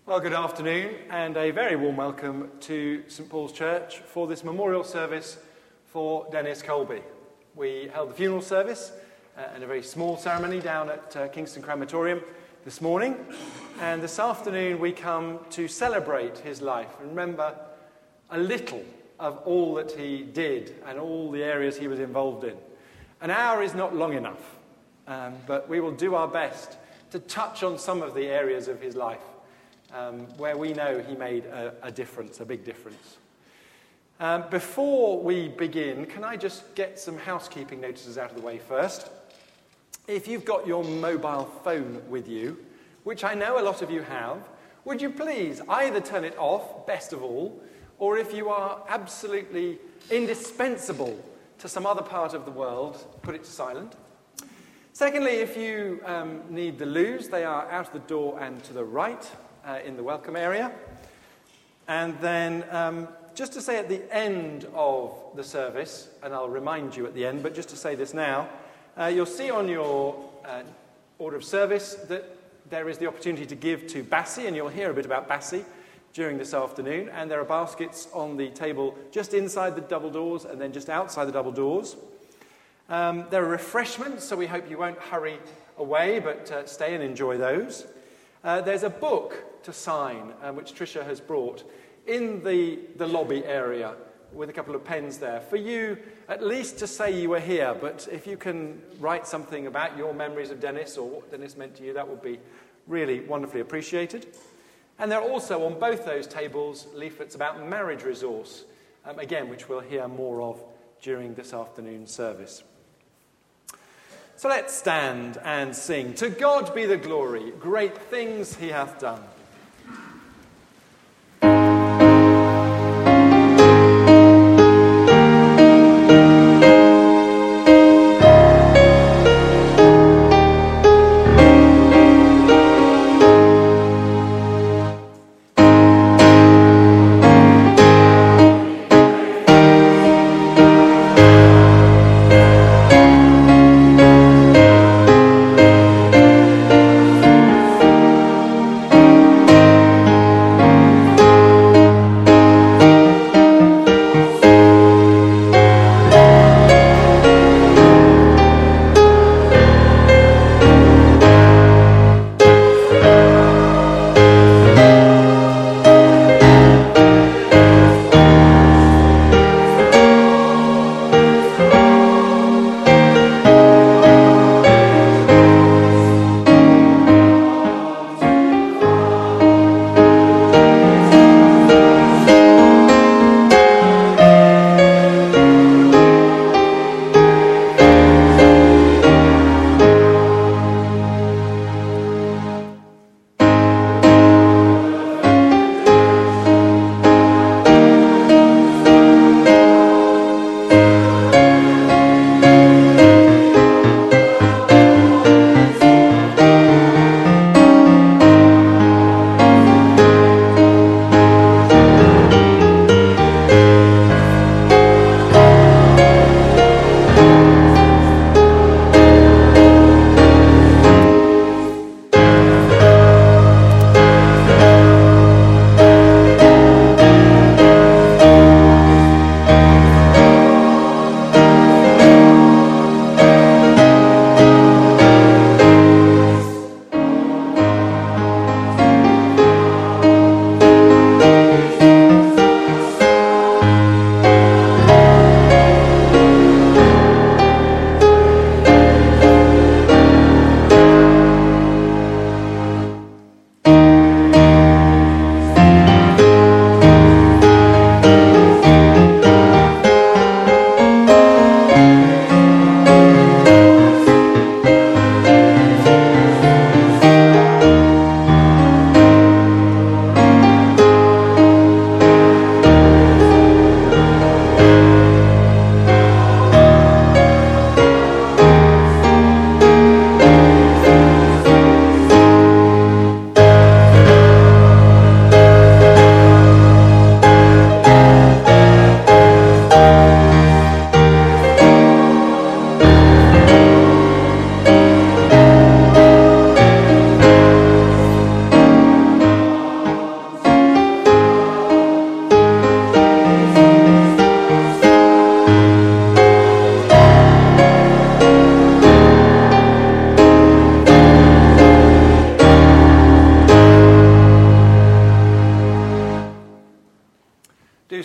Well, good afternoon and a very warm welcome to St Paul's Church for this memorial service for Dennis Colby. We held the funeral service and a very small ceremony down at Kingston Crematorium this morning, and this afternoon we come to celebrate his life and remember a little of all that he did and all the areas he was involved in. An hour is not long enough, but we will do our best to touch on some of the areas of his life where we know he made a difference, a big difference. Before we begin, can I just get some housekeeping notices out of the way first? If you've got your mobile phone with you, which I know a lot of you have, would you please either turn it off, best of all, or if you are absolutely indispensable to some other part of the world, put it to silent. Secondly, if you need the loos, they are out the door and to the right in the welcome area. And then just to say at the end of the service, and I'll remind you at the end, but just to say this now, you'll see on your order of service that there is the opportunity to give to Bassi, and you'll hear a bit about Bassi during this afternoon. And there are baskets on the table just inside the double doors and then just outside the double doors. There are refreshments, so we hope you won't hurry away, but stay and enjoy those. There's a book to sign, which Tricia has brought, in the lobby area with a couple of pens there, for you at least to say you were here, but if you can write something about your memories of Dennis or what Dennis meant to you, that would be really wonderfully appreciated. And there are also on both those tables leaflets about marriage resource, again, which we'll hear more of during this afternoon's service. So let's stand and sing. To God be the glory, great things he hath done.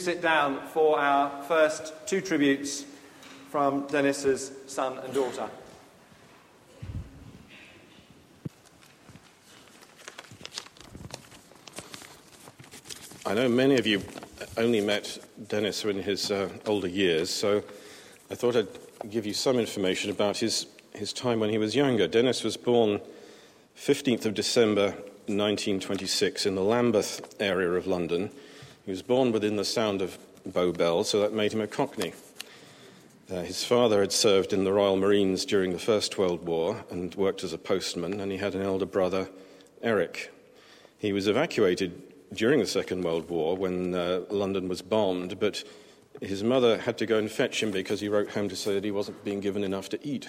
sit down for our first two tributes from Dennis's son and daughter. I know many of you only met Dennis in his older years, so I thought I'd give you some information about his time when he was younger. Dennis was born 15th of December 1926 in the Lambeth area of London. He was born within the sound of Bow Bells, so that made him a Cockney. His father had served in the Royal Marines during the First World War and worked as a postman, and he had an elder brother, Eric. He was evacuated during the Second World War when London was bombed, but his mother had to go and fetch him because he wrote home to say that he wasn't being given enough to eat.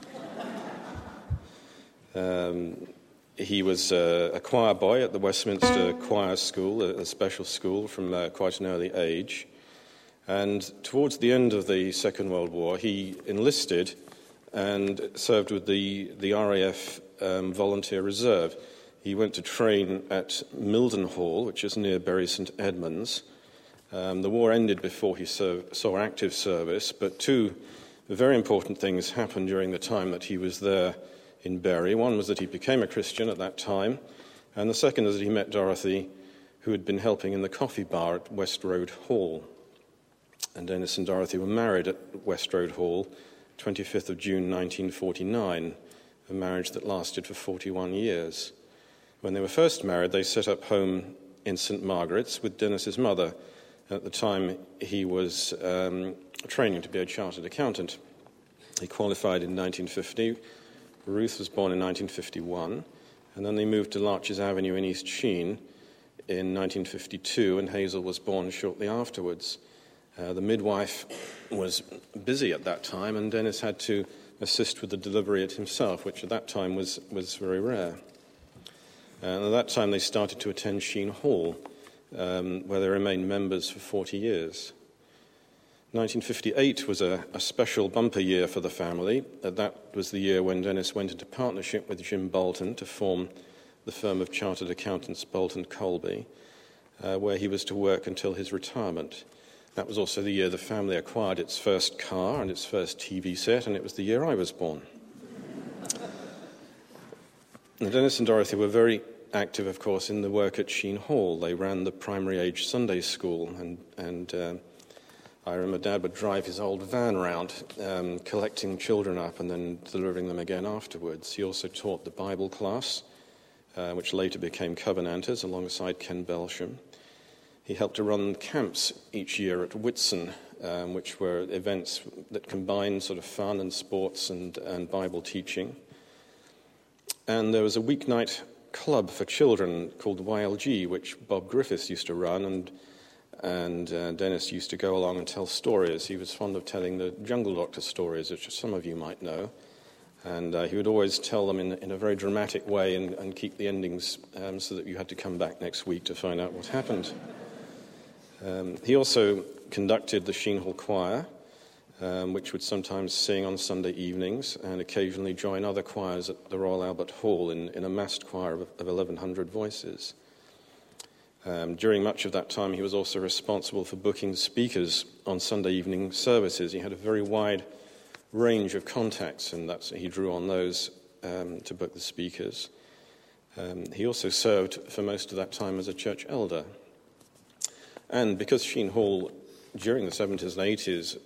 He was a choir boy at the Westminster Choir School, a special school, from quite an early age. And towards the end of the Second World War, he enlisted and served with the RAF Volunteer Reserve. He went to train at Mildenhall, which is near Bury St Edmunds. The war ended before he saw active service, but two very important things happened during the time that he was there in Bury. One was that he became a Christian at that time, and the second is that he met Dorothy, who had been helping in the coffee bar at West Road Hall. And Dennis and Dorothy were married at West Road Hall, 25th of June 1949, a marriage that lasted for 41 years. When they were first married, they set up home in St Margaret's with Dennis's mother. At the time, he was training to be a chartered accountant. He qualified in 1950. Ruth was born in 1951, and then they moved to Larches Avenue in East Sheen in 1952, and Hazel was born shortly afterwards. The midwife was busy at that time, and Dennis had to assist with the delivery himself, which at that time was very rare. And at that time, they started to attend Sheen Hall, where they remained members for 40 years. 1958 was a special bumper year for the family. That was the year when Dennis went into partnership with Jim Bolton to form the firm of chartered accountants Bolton Colby, where he was to work until his retirement. That was also the year the family acquired its first car and its first TV set, and it was the year I was born. Now, Dennis and Dorothy were very active, of course, in the work at Sheen Hall. They ran the primary age Sunday school, and I remember Dad would drive his old van around, collecting children up and then delivering them again afterwards. He also taught the Bible class, which later became Covenanters, alongside Ken Belsham. He helped to run camps each year at Whitsun, which were events that combined sort of fun and sports and Bible teaching. And there was a weeknight club for children called the YLG, which Bob Griffiths used to run, and Dennis used to go along and tell stories. He was fond of telling the Jungle Doctor stories, which some of you might know, and he would always tell them in a very dramatic way and keep the endings so that you had to come back next week to find out what happened. He also conducted the Sheen Hall Choir, which would sometimes sing on Sunday evenings and occasionally join other choirs at the Royal Albert Hall in a massed choir of 1,100 voices. During much of that time, he was also responsible for booking speakers on Sunday evening services. He had a very wide range of contacts, and he drew on those to book the speakers. He also served for most of that time as a church elder. And because Sheen Hall, during the 70s and 80s,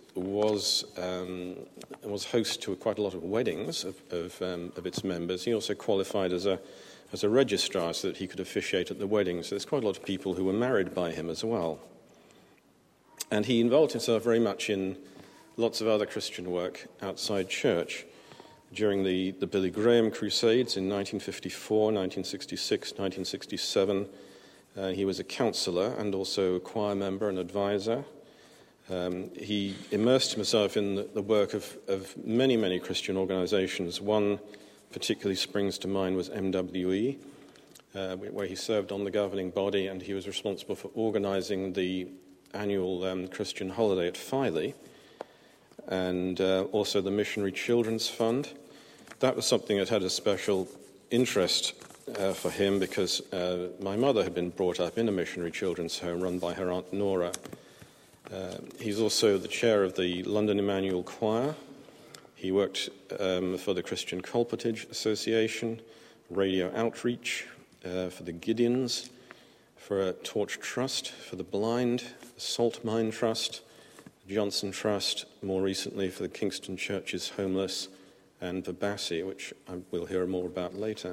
was host to quite a lot of weddings of its members, he also qualified as a registrar so that he could officiate at the weddings. So there's quite a lot of people who were married by him as well. And he involved himself very much in lots of other Christian work outside church. During the Billy Graham Crusades in 1954, 1966, 1967, he was a counsellor and also a choir member and advisor. He immersed himself in the work of many, many Christian organizations. One particularly springs to mind was MWE, where he served on the governing body, and he was responsible for organizing the annual Christian holiday at Filey, and also the Missionary Children's Fund. That was something that had a special interest for him because my mother had been brought up in a missionary children's home run by her Aunt Nora, He's also the chair of the London Emmanuel Choir. He worked for the Christian Colportage Association, Radio Outreach, for the Gideons, for Torch Trust, for the Blind, the Salt Mine Trust, Johnson Trust, more recently for the Kingston Church's Homeless, and for Bassey, which we'll hear more about later.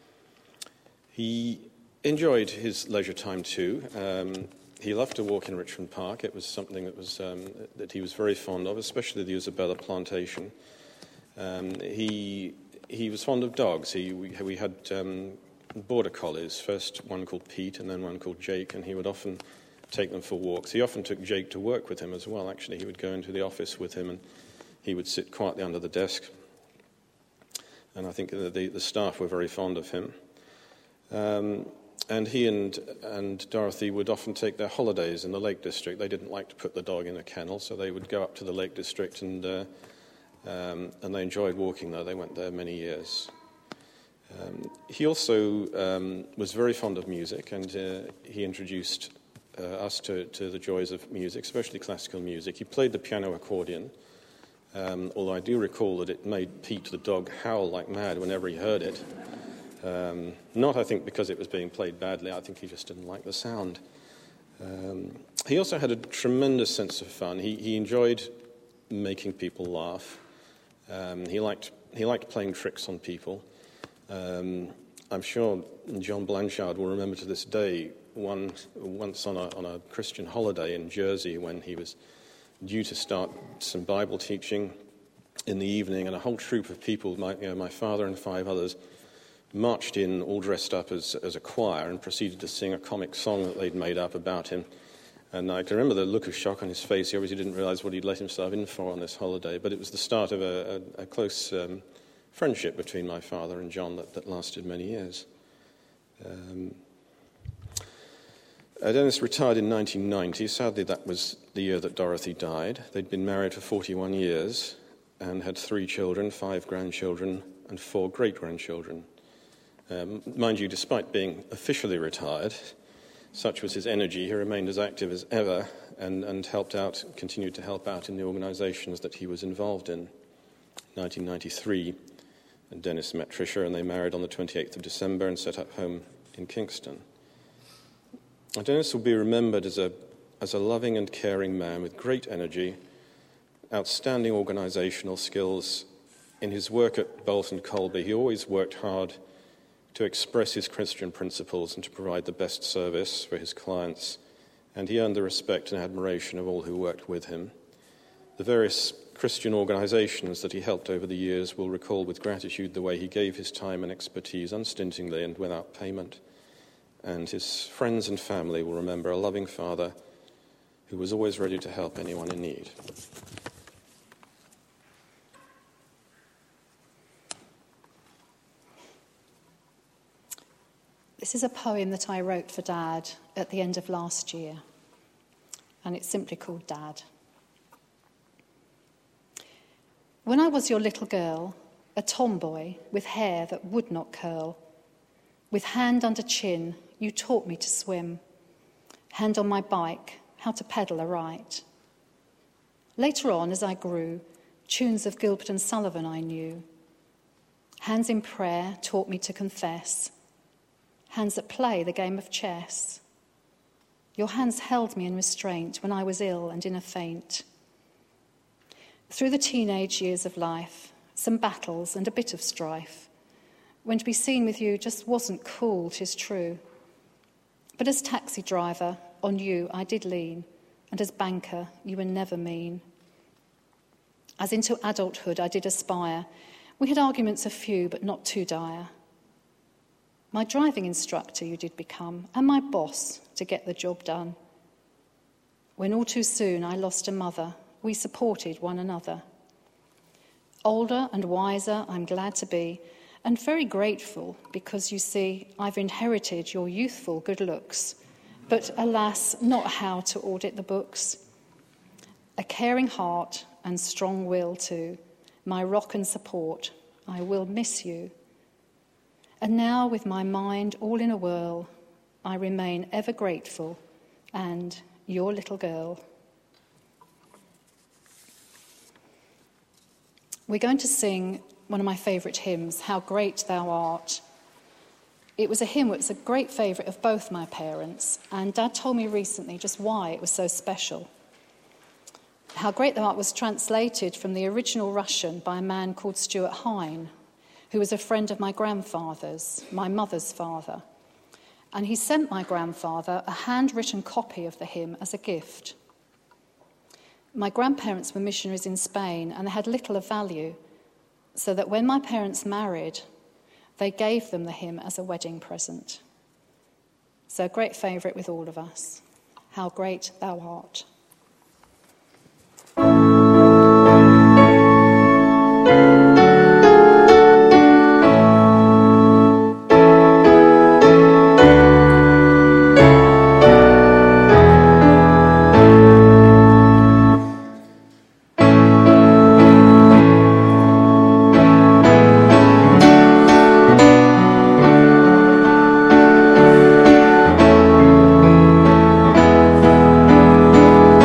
He enjoyed his leisure time too. He loved to walk in Richmond Park. It was something that he was very fond of, especially the Isabella plantation. He was fond of dogs. We had border collies, first one called Pete and then one called Jake, and he would often take them for walks. He often took Jake to work with him as well, actually. He would go into the office with him and he would sit quietly under the desk. And I think the staff were very fond of him. And he and Dorothy would often take their holidays in the Lake District. They didn't like to put the dog in a kennel, so they would go up to the Lake District, and they enjoyed walking there. They went there many years. He also was very fond of music, and he introduced us to the joys of music, especially classical music. He played the piano accordion, although I do recall that it made Pete the dog howl like mad whenever he heard it. Not, I think, because it was being played badly. I think he just didn't like the sound. He also had a tremendous sense of fun. He enjoyed making people laugh. He liked playing tricks on people. I'm sure John Blanchard will remember to this day once on a Christian holiday in Jersey when he was due to start some Bible teaching in the evening, and a whole troop of people, my father and 5 others, marched in all dressed up as a choir and proceeded to sing a comic song that they'd made up about him. And I can remember the look of shock on his face. He obviously didn't realize what he'd let himself in for on this holiday, but it was the start of a close friendship between my father and John that lasted many years. Dennis retired in 1990. Sadly, that was the year that Dorothy died. They'd been married for 41 years and had 3 children, 5 grandchildren, and 4 great-grandchildren. Mind you, despite being officially retired, such was his energy, he remained as active as ever and continued to help out in the organizations that he was involved in. In 1993, Dennis met Tricia, and they married on the 28th of December and set up home in Kingston. Dennis will be remembered as a loving and caring man with great energy, outstanding organizational skills. In his work at Bolton Colby, he always worked hard to express his Christian principles and to provide the best service for his clients, and he earned the respect and admiration of all who worked with him. The various Christian organizations that he helped over the years will recall with gratitude the way he gave his time and expertise unstintingly and without payment. And his friends and family will remember a loving father who was always ready to help anyone in need. This is a poem that I wrote for Dad at the end of last year, and it's simply called Dad. When I was your little girl, a tomboy with hair that would not curl, with hand under chin, you taught me to swim, hand on my bike, how to pedal aright. Later on, as I grew, tunes of Gilbert and Sullivan I knew. Hands in prayer taught me to confess, hands at play the game of chess. Your hands held me in restraint when I was ill and in a faint. Through the teenage years of life, some battles and a bit of strife, when to be seen with you just wasn't cool, 'tis true. But as taxi driver, on you I did lean, and as banker, you were never mean. As into adulthood I did aspire, we had arguments a few, but not too dire. My driving instructor you did become, and my boss to get the job done. When all too soon I lost a mother, we supported one another. Older and wiser I'm glad to be, and very grateful because, you see, I've inherited your youthful good looks, but alas, not how to audit the books. A caring heart and strong will too, my rock and support, I will miss you. And now, with my mind all in a whirl, I remain ever grateful and your little girl. We're going to sing one of my favourite hymns, How Great Thou Art. It was a hymn that was a great favourite of both my parents, and Dad told me recently just why it was so special. How Great Thou Art was translated from the original Russian by a man called Stuart Hine, who was a friend of my grandfather's, my mother's father. And he sent my grandfather a handwritten copy of the hymn as a gift. My grandparents were missionaries in Spain, and they had little of value, so that when my parents married, they gave them the hymn as a wedding present. So a great favourite with all of us. How Great Thou Art. How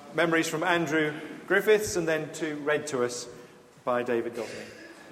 memories from Andrew Griffiths and then read to us by David Dodney.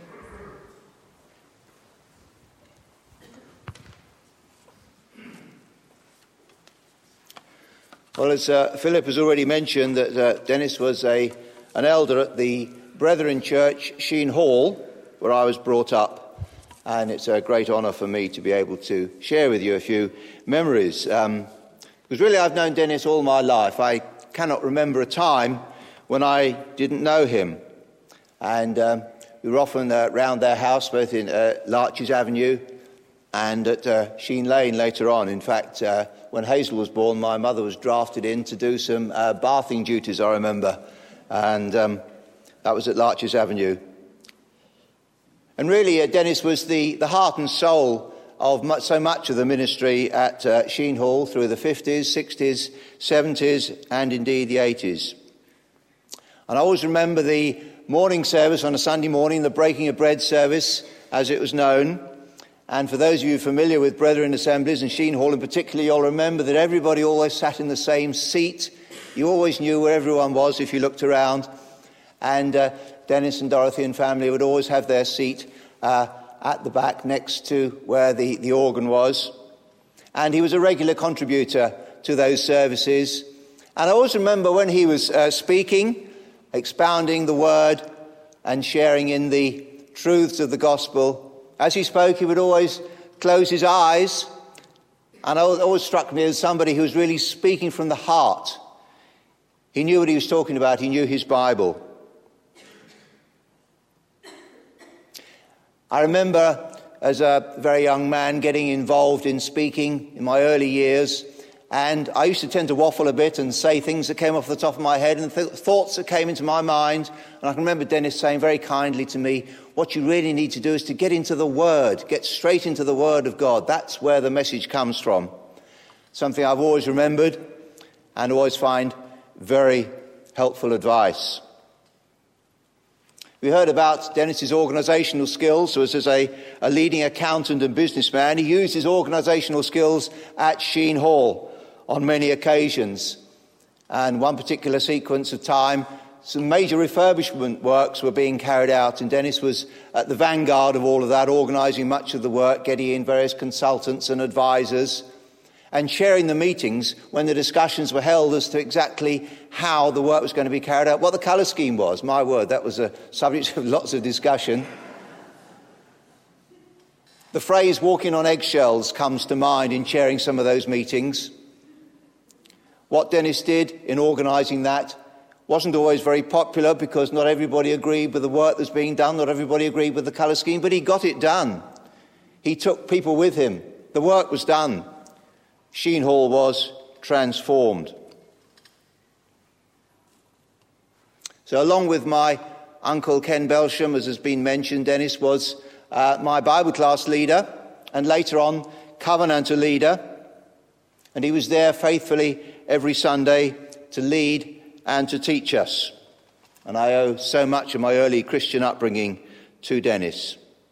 Well, as Philip has already mentioned, that Dennis was an elder at the Brethren Church, Sheen Hall, where I was brought up, and it's a great honour for me to be able to share with you a few memories. Because really I've known Dennis all my life. I cannot remember a time when I didn't know him. And we were often round their house, both in Larches Avenue and at Sheen Lane later on. In fact, when Hazel was born, my mother was drafted in to do some bathing duties, I remember. And that was at Larches Avenue. And really, Dennis was the heart and soul of so much of the ministry at Sheen Hall through the 50s, 60s, 70s, and indeed the 80s. And I always remember the morning service on a Sunday morning, the breaking of bread service, as it was known. And for those of you familiar with Brethren Assemblies and Sheen Hall in particular, you'll remember that everybody always sat in the same seat. You always knew where everyone was if you looked around. And Dennis and Dorothy and family would always have their seat at the back next to where the organ was. And he was a regular contributor to those services. And I always remember when he was speaking, expounding the word and sharing in the truths of the gospel. As he spoke, he would always close his eyes, and it always struck me as somebody who was really speaking from the heart. He knew what he was talking about. He knew his Bible. I remember as a very young man getting involved in speaking in my early years, and I used to tend to waffle a bit and say things that came off the top of my head and thoughts that came into my mind. And I can remember Dennis saying very kindly to me, what you really need to do is to get into the Word, get straight into the Word of God. That's where the message comes from. Something I've always remembered and always find very helpful advice. We heard about Dennis's organisational skills. So as a leading accountant and businessman, he used his organisational skills at Sheen Hall on many occasions. And one particular sequence of time, some major refurbishment works were being carried out, and Dennis was at the vanguard of all of that, organising much of the work, getting in various consultants and advisors, and chairing the meetings when the discussions were held as to exactly how the work was going to be carried out, what the colour scheme was. My word, that was a subject of lots of discussion. The phrase walking on eggshells comes to mind in chairing some of those meetings. What Dennis did in organising that wasn't always very popular because not everybody agreed with the work that's being done, not everybody agreed with the colour scheme, but he got it done. He took people with him. The work was done. Sheen Hall was transformed. So along with my uncle Ken Belsham, as has been mentioned, Dennis was my Bible class leader and later on covenanter leader. And he was there faithfully every Sunday to lead and to teach us. And I owe so much of my early Christian upbringing to Dennis.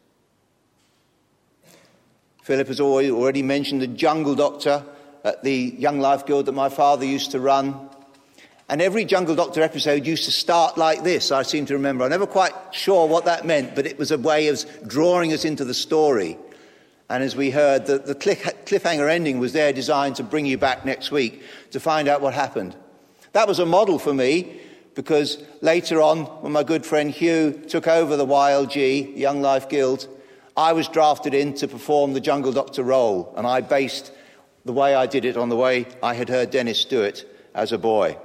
Philip has already mentioned the Jungle Doctor at the Young Life Guild that my father used to run. And every Jungle Doctor episode used to start like this, I seem to remember. I'm never quite sure what that meant, but it was a way of drawing us into the story. And as we heard, the cliffhanger ending was there designed to bring you back next week to find out what happened. That was a model for me because later on, when my good friend Hugh took over the YLG, Young Life Guild, I was drafted in to perform the Jungle Doctor role, and I based the way I did it on the way I had heard Dennis do it as a boy.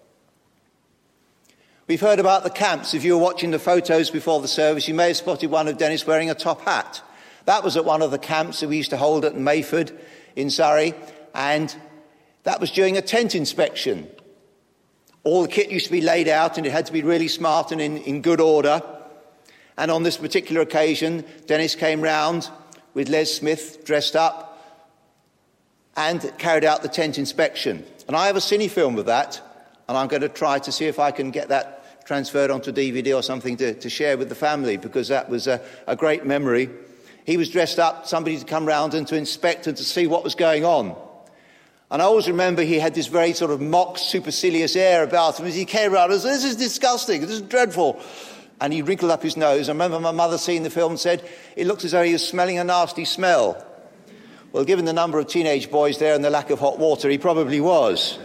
We've heard about the camps. If you were watching the photos before the service, you may have spotted one of Dennis wearing a top hat. That was at one of the camps that we used to hold at Mayford in Surrey, and that was during a tent inspection. All the kit used to be laid out, and it had to be really smart and in good order. And on this particular occasion, Dennis came round with Les Smith dressed up and carried out the tent inspection. And I have a cine film of that, and I'm going to try to see if I can get that transferred onto DVD or something to share with the family, because that was a great memory. He was dressed up, somebody to come round and to inspect and to see what was going on. And I always remember he had this very sort of mock supercilious air about him as he came around and said, "This is disgusting, this is dreadful." And he wrinkled up his nose. I remember my mother seeing the film and said, "It looks as though he was smelling a nasty smell." Well, given the number of teenage boys there and the lack of hot water, he probably was.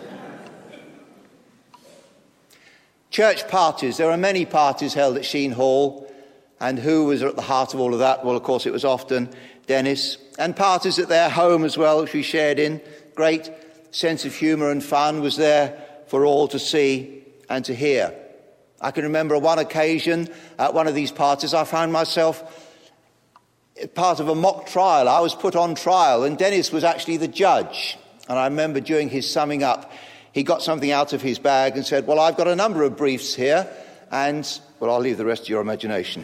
Church parties. There are many parties held at Sheen Hall. And who was at the heart of all of that? Well, of course, it was often Dennis. And parties at their home as well, which we shared in. Great sense of humour and fun was there for all to see and to hear. I can remember on one occasion at one of these parties, I found myself part of a mock trial. I was put on trial, and Dennis was actually the judge. And I remember during his summing up, he got something out of his bag and said, "Well, I've got a number of briefs here, and, well, I'll leave the rest to your imagination."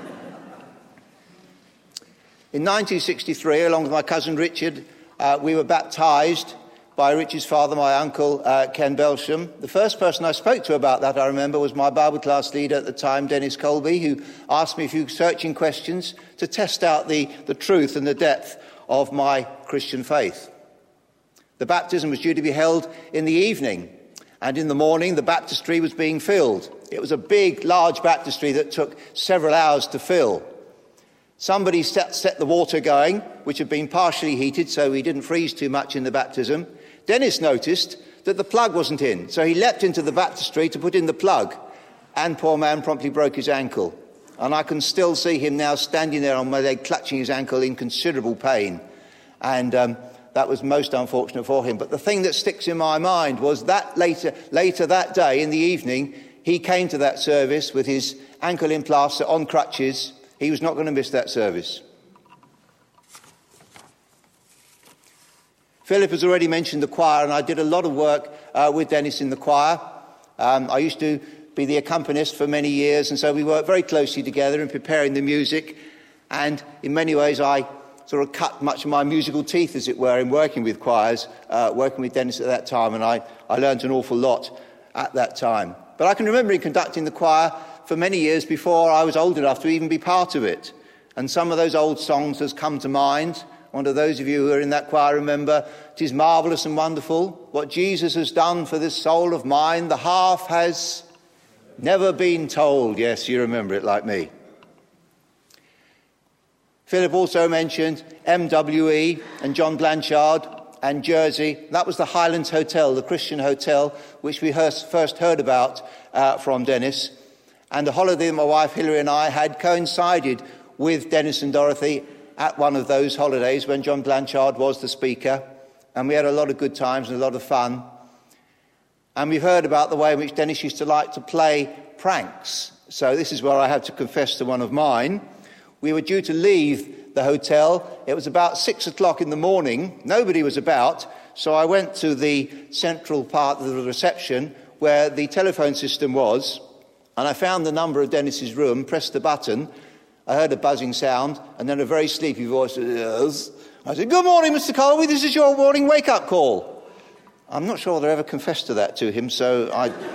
In 1963, along with my cousin Richard, we were baptised by Richard's father, my uncle, Ken Belsham. The first person I spoke to about that, I remember, was my Bible class leader at the time, Dennis Colby, who asked me a few searching questions to test out the truth and the depth of my Christian faith. The baptism was due to be held in the evening, and in the morning the baptistry was being filled. It was a big, large baptistry that took several hours to fill. Somebody set the water going, which had been partially heated, so he didn't freeze too much in the baptism. Dennis noticed that the plug wasn't in, so he leapt into the baptistry to put in the plug, and poor man promptly broke his ankle. And I can still see him now standing there on my leg, clutching his ankle in considerable pain. And that was most unfortunate for him. But the thing that sticks in my mind was that later that day, in the evening, he came to that service with his ankle in plaster on crutches. He was not going to miss that service. Philip has already mentioned the choir, and I did a lot of work with Dennis in the choir. I used to be the accompanist for many years, and so we worked very closely together in preparing the music. And in many ways, I sort of cut much of my musical teeth, as it were, in working with choirs, working with Dennis at that time, and I learned an awful lot at that time. But I can remember him conducting the choir for many years before I was old enough to even be part of it. And some of those old songs has come to mind. I wonder those of you who are in that choir remember, "'Tis marvellous and wonderful, what Jesus has done for this soul of mine, the half has never been told." Yes, you remember it like me. Philip also mentioned MWE and John Blanchard and Jersey. That was the Highlands Hotel, the Christian hotel, which we first heard about from Dennis. And the holiday that my wife Hilary and I had coincided with Dennis and Dorothy at one of those holidays when John Blanchard was the speaker. And we had a lot of good times and a lot of fun. And we've heard about the way in which Dennis used to like to play pranks. So this is where I have to confess to one of mine. We were due to leave the hotel. It was about 6 o'clock in the morning. Nobody was about. So I went to the central part of the reception where the telephone system was. And I found the number of Dennis's room, pressed the button. I heard a buzzing sound, and then a very sleepy voice said, "Yes." I said, "Good morning, Mr. Colby, this is your morning wake-up call." I'm not sure whether I ever confessed to that to him, so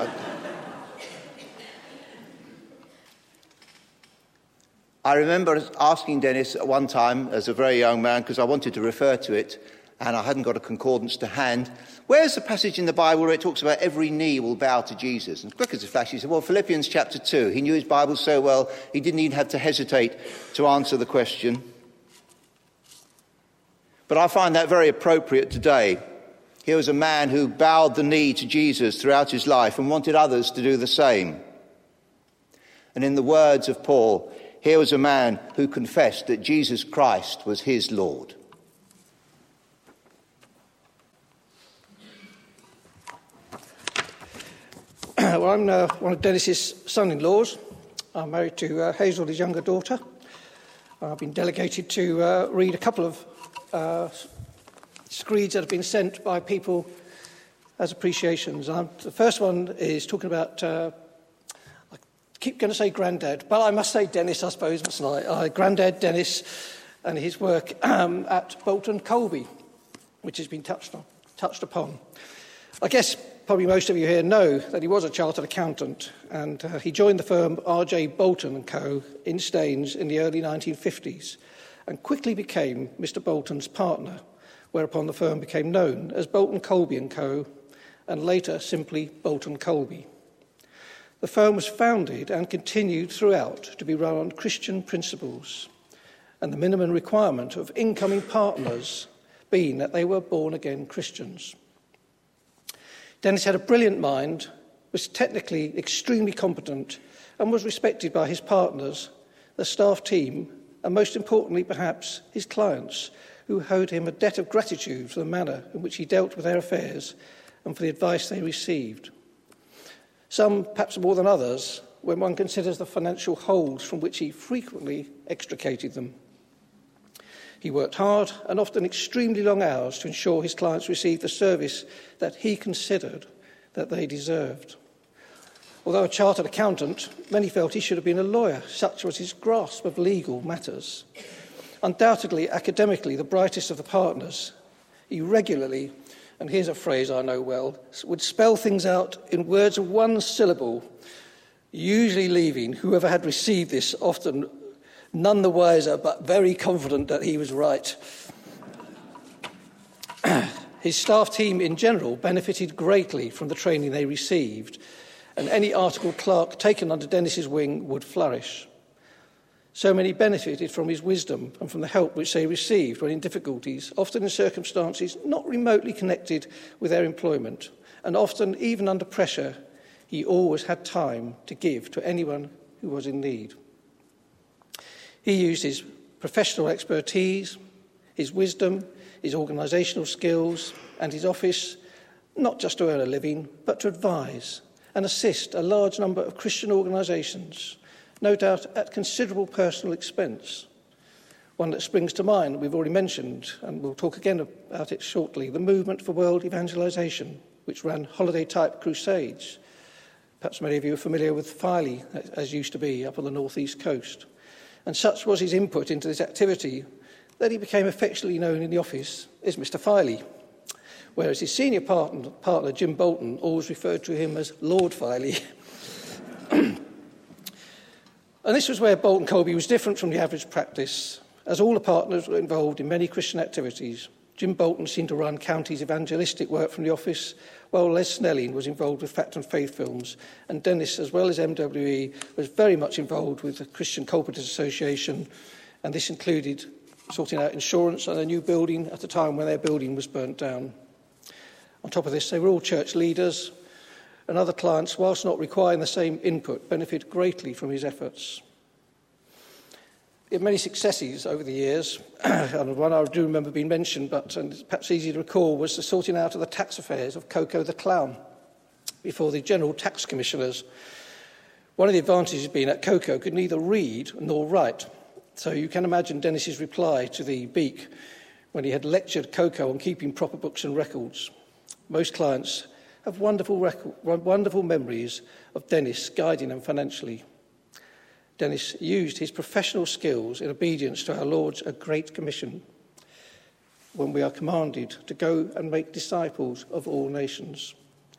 I remember asking Dennis at one time, as a very young man, because I wanted to refer to it, and I hadn't got a concordance to hand, "Where's the passage in the Bible where it talks about every knee will bow to Jesus?" And quick as a flash, he said, "Well, Philippians chapter 2. He knew his Bible so well, he didn't even have to hesitate to answer the question. But I find that very appropriate today. Here was a man who bowed the knee to Jesus throughout his life and wanted others to do the same. And in the words of Paul, here was a man who confessed that Jesus Christ was his Lord. Well, I'm one of Dennis's son-in-laws. I'm married to Hazel, his younger daughter. I've been delegated to read a couple of screeds that have been sent by people as appreciations. The first one is talking about, I keep going to say Grandad, but I must say Dennis, I suppose, mustn't I? Grandad Dennis and his work at Bolton Colby, which has been touched upon. I guess probably most of you here know that he was a chartered accountant, and he joined the firm R.J. Bolton & Co. in Staines in the early 1950s and quickly became Mr. Bolton's partner, whereupon the firm became known as Bolton Colby & Co., and later simply Bolton Colby. The firm was founded and continued throughout to be run on Christian principles, and the minimum requirement of incoming partners being that they were born-again Christians. Dennis had a brilliant mind, was technically extremely competent, and was respected by his partners, the staff team, and most importantly, perhaps, his clients, who owed him a debt of gratitude for the manner in which he dealt with their affairs and for the advice they received. Some, perhaps more than others, when one considers the financial holes from which he frequently extricated them. He worked hard and often extremely long hours to ensure his clients received the service that he considered that they deserved. Although a chartered accountant, many felt he should have been a lawyer, such was his grasp of legal matters. Undoubtedly, academically, the brightest of the partners, he regularly, and here's a phrase I know well, would spell things out in words of one syllable, usually leaving whoever had received this often none the wiser, but very confident that he was right. His staff team in general benefited greatly from the training they received, and any articled clerk taken under Dennis's wing would flourish. So many benefited from his wisdom and from the help which they received when in difficulties, often in circumstances not remotely connected with their employment, and often even under pressure, he always had time to give to anyone who was in need. He used his professional expertise, his wisdom, his organisational skills and his office, not just to earn a living, but to advise and assist a large number of Christian organisations, no doubt at considerable personal expense. One that springs to mind, we've already mentioned, and we'll talk again about it shortly, the Movement for World Evangelisation, which ran holiday-type crusades. Perhaps many of you are familiar with Filey, as used to be, up on the northeast coast. And such was his input into this activity that he became affectionately known in the office as Mr. Filey, whereas his senior partner Jim Bolton, always referred to him as Lord Filey. And this was where Bolton Colby was different from the average practice, as all the partners were involved in many Christian activities. Jim Bolton seemed to run county's evangelistic work from the office, while Les Snelling was involved with Fact and Faith films, and Dennis, as well as MWE, was very much involved with the Christian Cooperative Association, and this included sorting out insurance on a new building at a time when their building was burnt down. On top of this, they were all church leaders, and other clients, whilst not requiring the same input, benefited greatly from his efforts. He had many successes over the years, and one I do remember being mentioned, but perhaps easy to recall, was the sorting out of the tax affairs of Coco the Clown before the General Tax Commissioners. One of the advantages being that Coco could neither read nor write, so you can imagine Dennis's reply to the Beak when he had lectured Coco on keeping proper books and records. Most clients have wonderful memories of Dennis guiding them financially. Dennis used his professional skills in obedience to our Lord's Great Commission when we are commanded to go and make disciples of all nations.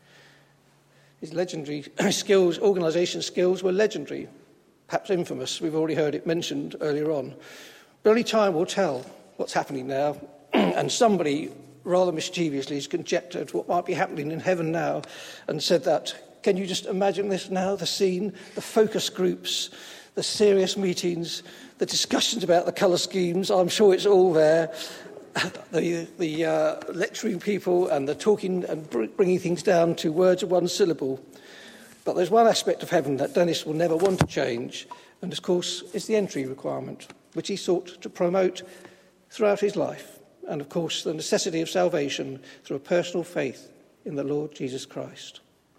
His legendary skills, organisation skills, were legendary, perhaps infamous. We've already heard it mentioned earlier on. But only time will tell what's happening now, and somebody rather mischievously has conjectured what might be happening in heaven now and said that, can you just imagine this now, the scene, the focus groups, the serious meetings, the discussions about the colour schemes, I'm sure it's all there, the lecturing people and the talking and bringing things down to words of one syllable. But there's one aspect of heaven that Dennis will never want to change, and of course is the entry requirement, which he sought to promote throughout his life, and of course the necessity of salvation through a personal faith in the Lord Jesus Christ.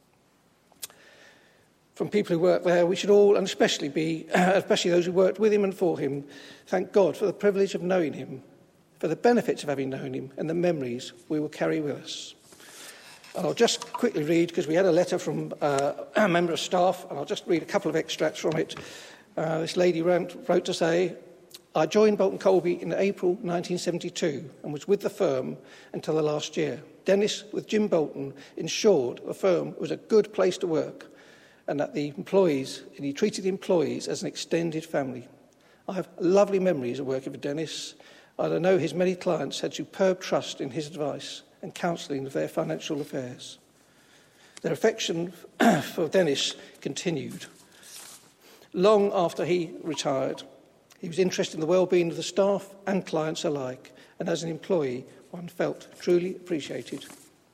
From people who work there, we should all, and especially those who worked with him and for him, thank God for the privilege of knowing him, for the benefits of having known him, and the memories we will carry with us. And I'll just quickly read, because we had a letter from a member of staff, and I'll just read a couple of extracts from it. This lady wrote to say, I joined Bolton Colby in April 1972 and was with the firm until the last year. Dennis, with Jim Bolton, ensured the firm was a good place to work, and that he treated the employees as an extended family. I have lovely memories of working with Dennis, and I know his many clients had superb trust in his advice and counselling of their financial affairs. Their affection for Dennis continued. Long after he retired, he was interested in the well-being of the staff and clients alike, and as an employee, one felt truly appreciated.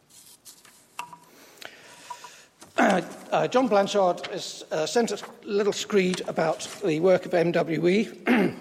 John Blanchard has sent a little screed about the work of MWE,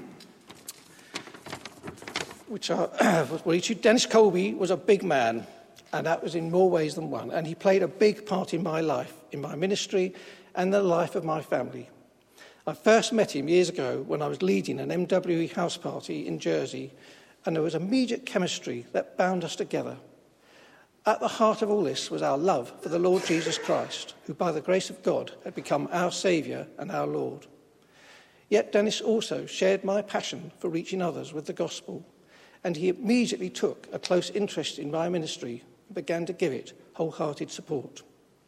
Dennis Colby was a big man, and that was in more ways than one, and he played a big part in my life, in my ministry, and the life of my family. I first met him years ago when I was leading an MWE house party in Jersey, and there was immediate chemistry that bound us together. At the heart of all this was our love for the Lord Jesus Christ, who by the grace of God had become our Saviour and our Lord. Yet Dennis also shared my passion for reaching others with the gospel, and he immediately took a close interest in my ministry and began to give it wholehearted support.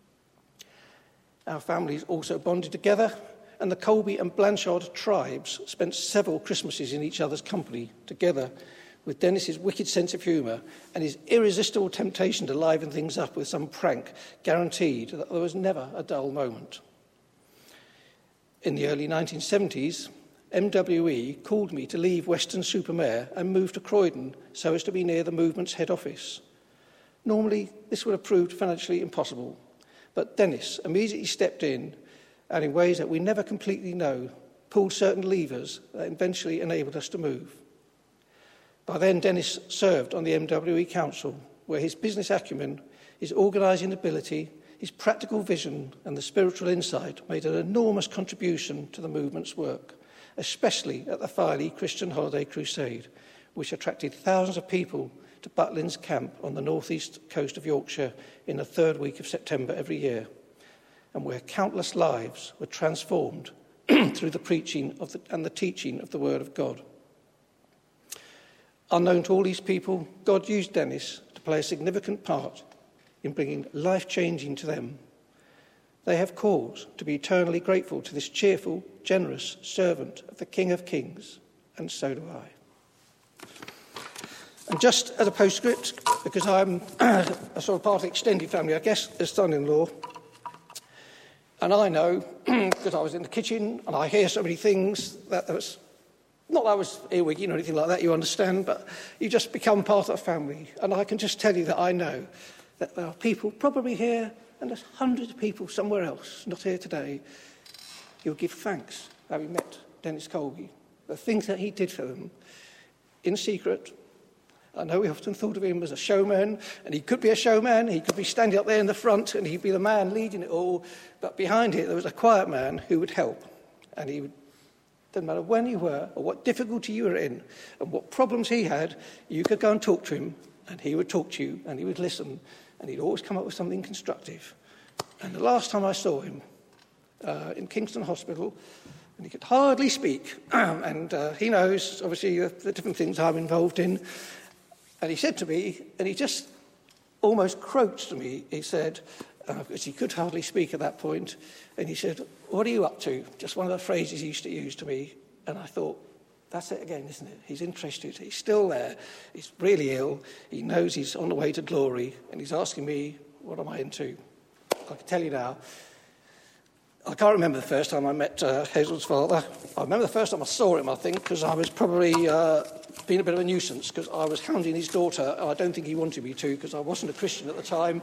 Our families also bonded together, and the Colby and Blanchard tribes spent several Christmases in each other's company, together with Dennis's wicked sense of humour and his irresistible temptation to liven things up with some prank, guaranteed that there was never a dull moment. In the early 1970s, MWE called me to leave Weston-super-Mare and move to Croydon so as to be near the movement's head office. Normally, this would have proved financially impossible, but Dennis immediately stepped in and, in ways that we never completely know, pulled certain levers that eventually enabled us to move. By then, Dennis served on the MWE Council, where his business acumen, his organising ability, his practical vision and the spiritual insight made an enormous contribution to the movement's work, especially at the Filey Christian Holiday Crusade, which attracted thousands of people to Butlins Camp on the northeast coast of Yorkshire in the third week of September every year, and where countless lives were transformed through the preaching and the teaching of the Word of God. Unknown to all these people, God used Dennis to play a significant part in bringing life-changing to them. They have cause to be eternally grateful to this cheerful, generous servant of the King of Kings, and so do I. And just as a postscript, because I'm a sort of part of the extended family, I guess, as son-in-law, and I know, because I was in the kitchen and I hear so many things, that there was, not that I was earwigging or anything like that, you understand, but you just become part of the family. And I can just tell you that I know that there are people probably here, and there's hundreds of people somewhere else, not here today, who'll give thanks that we met Dennis Colby, the things that he did for them in secret. I know we often thought of him as a showman, and he could be a showman, he could be standing up there in the front, and he'd be the man leading it all, but behind it there was a quiet man who would help, and he would, didn't matter when you were, or what difficulty you were in, and what problems he had, you could go and talk to him, and he would talk to you, and he would listen, and he'd always come up with something constructive. And the last time I saw him in Kingston Hospital, and he could hardly speak, and he knows, obviously, the different things I'm involved in, and he said to me, and he just almost croaked to me, he said, because he could hardly speak at that point, and he said, "What are you up to?" Just one of the phrases he used to use to me, and I thought, that's it again, isn't it? He's interested, he's still there, he's really ill, he knows he's on the way to glory, and he's asking me, what am I into? I can tell you now, I can't remember the first time I met Hazel's father. I remember the first time I saw him, I think, because I was probably being a bit of a nuisance, because I was hounding his daughter, and I don't think he wanted me to, because I wasn't a Christian at the time,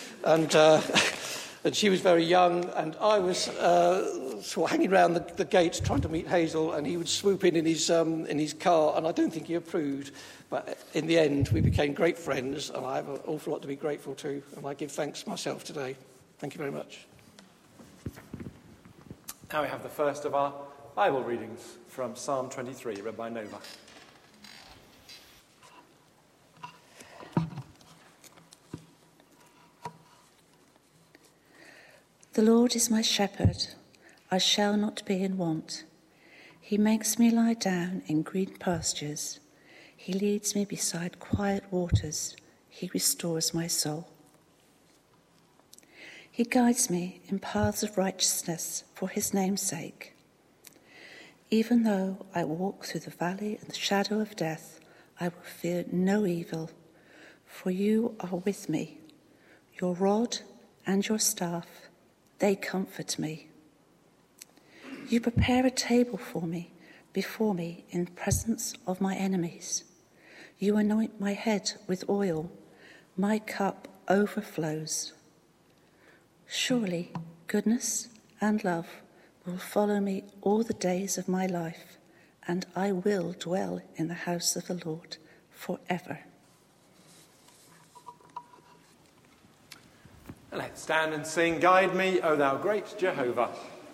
and she was very young, and I was sort of hanging around the gates trying to meet Hazel, and he would swoop in his car, and I don't think he approved. But in the end, we became great friends, and I have an awful lot to be grateful to, and I give thanks myself today. Thank you very much. Now we have the first of our Bible readings from Psalm 23, read by Nova. The Lord is my shepherd, I shall not be in want. He makes me lie down in green pastures. He leads me beside quiet waters. He restores my soul. He guides me in paths of righteousness for his name's sake. Even though I walk through the valley of the shadow of death, I will fear no evil, for you are with me. Your rod and your staff, they comfort me. You prepare a table for me, before me in the presence of my enemies. You anoint my head with oil, my cup overflows. Surely goodness and love will follow me all the days of my life, and I will dwell in the house of the Lord forever. Let's stand and sing, Guide Me, O Thou Great Jehovah.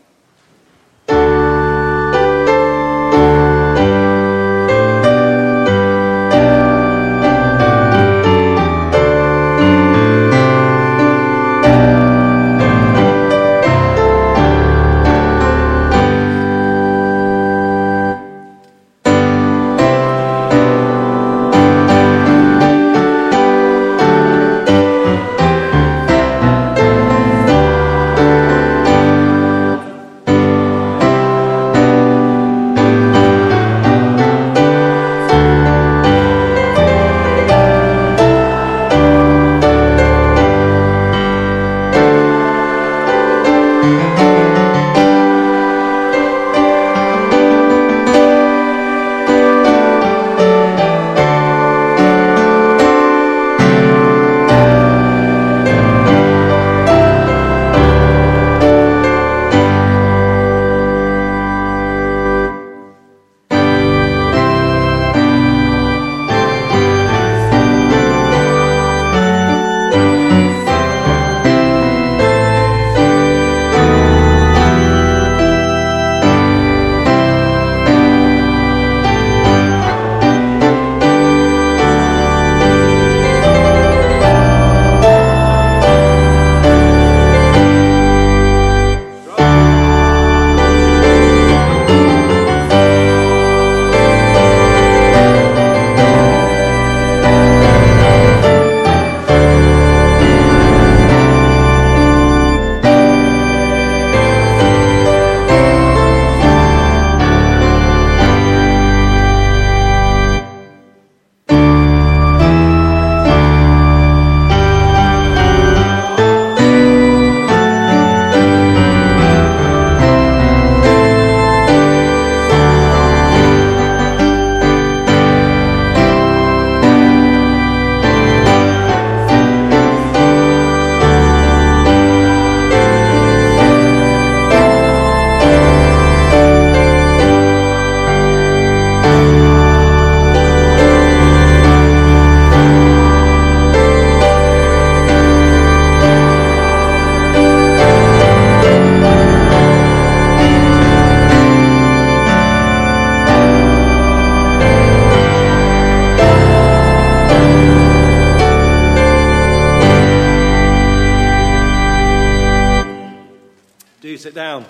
Sit down.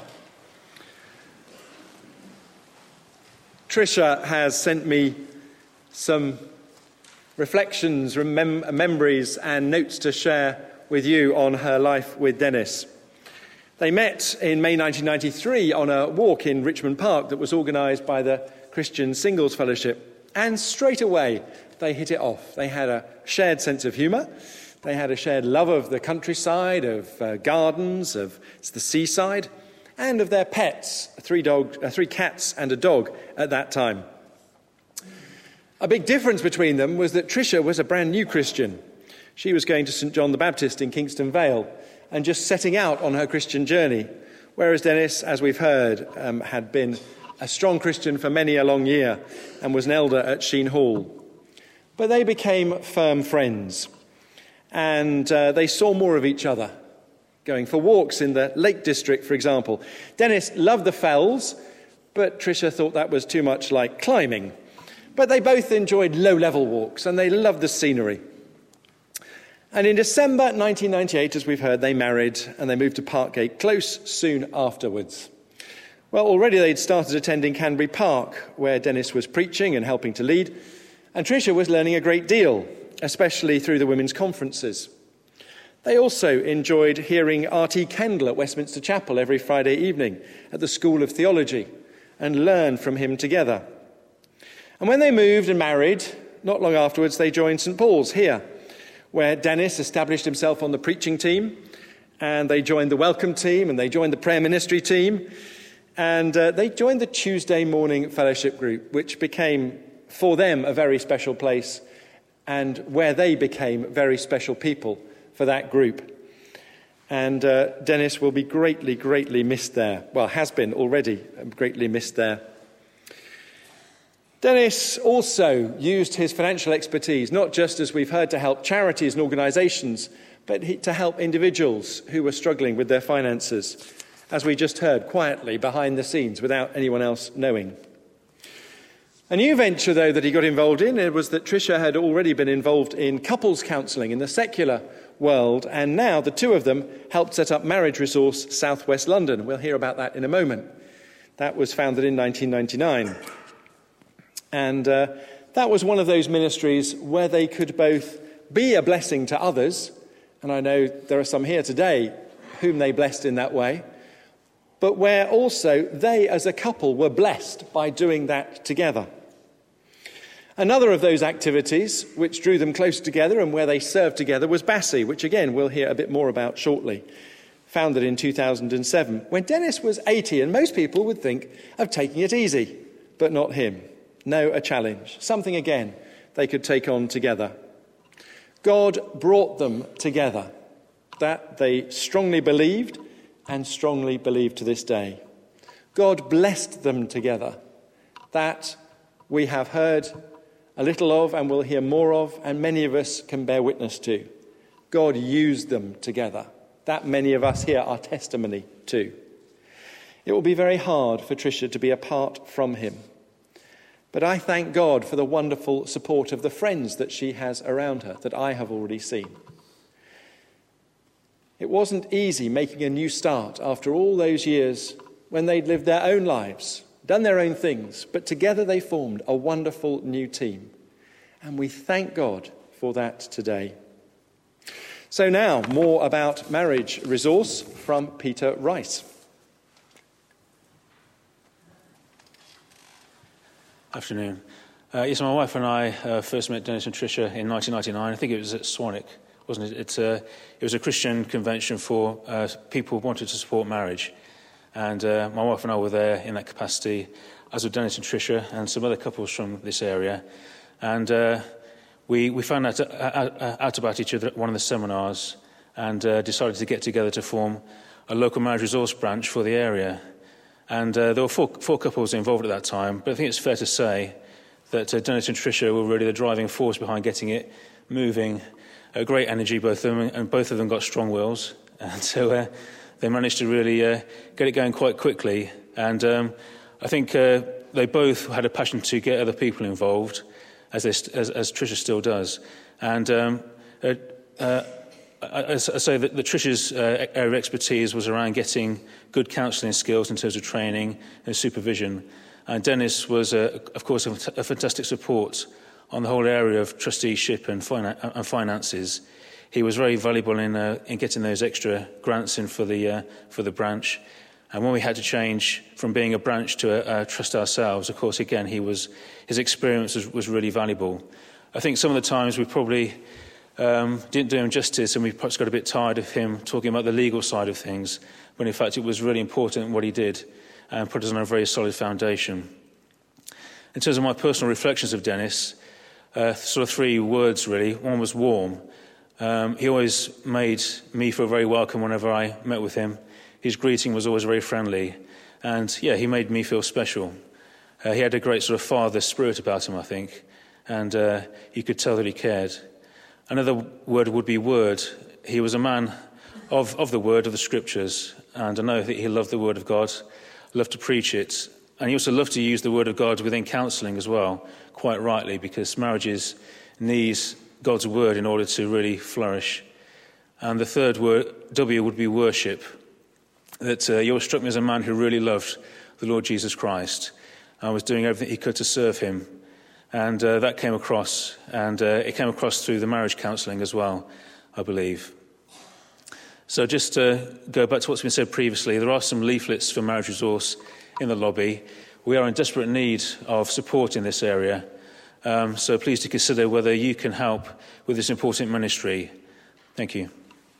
Tricia has sent me some reflections, memories and notes to share with you on her life with Dennis. They met in May 1993 on a walk in Richmond Park that was organised by the Christian Singles Fellowship, and straight away they hit it off. They had a shared sense of humour. They had a shared love of the countryside, of gardens, of the seaside, and of their pets, three cats and a dog at that time. A big difference between them was that Tricia was a brand new Christian. She was going to St John the Baptist in Kingston Vale and just setting out on her Christian journey, whereas Dennis, as we've heard, had been a strong Christian for many a long year and was an elder at Sheen Hall. But they became firm friends. And they saw more of each other, going for walks in the Lake District, for example. Dennis loved the fells, but Tricia thought that was too much like climbing. But they both enjoyed low-level walks, and they loved the scenery. And in December 1998, as we've heard, they married, and they moved to Parkgate Close soon afterwards. Well, already they'd started attending Canbury Park, where Dennis was preaching and helping to lead, and Tricia was learning a great deal, especially through the women's conferences. They also enjoyed hearing R.T. Kendall at Westminster Chapel every Friday evening at the School of Theology and learn from him together. And when they moved and married, not long afterwards, they joined St Paul's here, where Dennis established himself on the preaching team, and they joined the welcome team, and they joined the prayer ministry team, and they joined the Tuesday morning fellowship group, which became, for them, a very special place, and where they became very special people for that group. And Dennis will be greatly, greatly missed there. Well, has been already greatly missed there. Dennis also used his financial expertise, not just, as we've heard, to help charities and organisations, but to help individuals who were struggling with their finances, as we just heard, quietly behind the scenes without anyone else knowing. A new venture, though, that he got involved in, it was that Tricia had already been involved in couples counselling in the secular world, and now the two of them helped set up Marriage Resource South West London. We'll hear about that in a moment. That was founded in 1999. And that was one of those ministries where they could both be a blessing to others, and I know there are some here today whom they blessed in that way, but where also they as a couple were blessed by doing that together. Another of those activities which drew them closer together and where they served together was Bassi, which again we'll hear a bit more about shortly, founded in 2007, when Dennis was 80, and most people would think of taking it easy, but not him. No, a challenge, something again they could take on together. God brought them together. That they strongly believed and strongly believe to this day. God blessed them together. That we have heard a little of and will hear more of, and many of us can bear witness to. God used them together. That many of us here are testimony to. It will be very hard for Tricia to be apart from him. But I thank God for the wonderful support of the friends that she has around her, that I have already seen. It wasn't easy making a new start after all those years when they'd lived their own lives, done their own things, but together they formed a wonderful new team. And we thank God for that today. So now, more about Marriage Resource from Peter Rice. Afternoon. Yes, my wife and I first met Dennis and Tricia in 1999. I think it was at Swanwick, wasn't it? It was a Christian convention for people who wanted to support marriage. And my wife and I were there in that capacity, as were Dennis and Tricia and some other couples from this area. And we found out about each other at one of the seminars and decided to get together to form a local marriage resource branch for the area. And there were four couples involved at that time, but I think it's fair to say that Dennis and Tricia were really the driving force behind getting it moving. Great energy, both of them, and both of them got strong wills. And so they managed to really get it going quite quickly. And I think they both had a passion to get other people involved, as Tricia still does. And I say that the Tricia's area of expertise was around getting good counselling skills in terms of training and supervision. And Dennis was, of course, a fantastic support on the whole area of trusteeship and finances. He was very valuable in getting those extra grants in for the branch. And when we had to change from being a branch to a trust ourselves, of course, again, his experience was really valuable. I think some of the times we probably didn't do him justice, and we perhaps got a bit tired of him talking about the legal side of things, when in fact it was really important what he did and put us on a very solid foundation. In terms of my personal reflections of Dennis, sort of three words really. One was warm. He always made me feel very welcome whenever I met with him. His greeting was always very friendly, and he made me feel special. He had a great sort of father spirit about him, I think, and you could tell that he cared. Another word would be word. He was a man of the word, of the scriptures, and I know that he loved the word of God, loved to preach it, and he also loved to use the word of God within counselling as well, quite rightly, because marriages needs God's word in order to really flourish. And the third word, W, would be worship. That he always struck me as a man who really loved the Lord Jesus Christ and was doing everything he could to serve him. And that came across, and it came across through the marriage counselling as well, I believe. So just to go back to what's been said previously, there are some leaflets for Marriage Resource in the lobby. We are in desperate need of support in this area. So please do consider whether you can help with this important ministry. Thank you.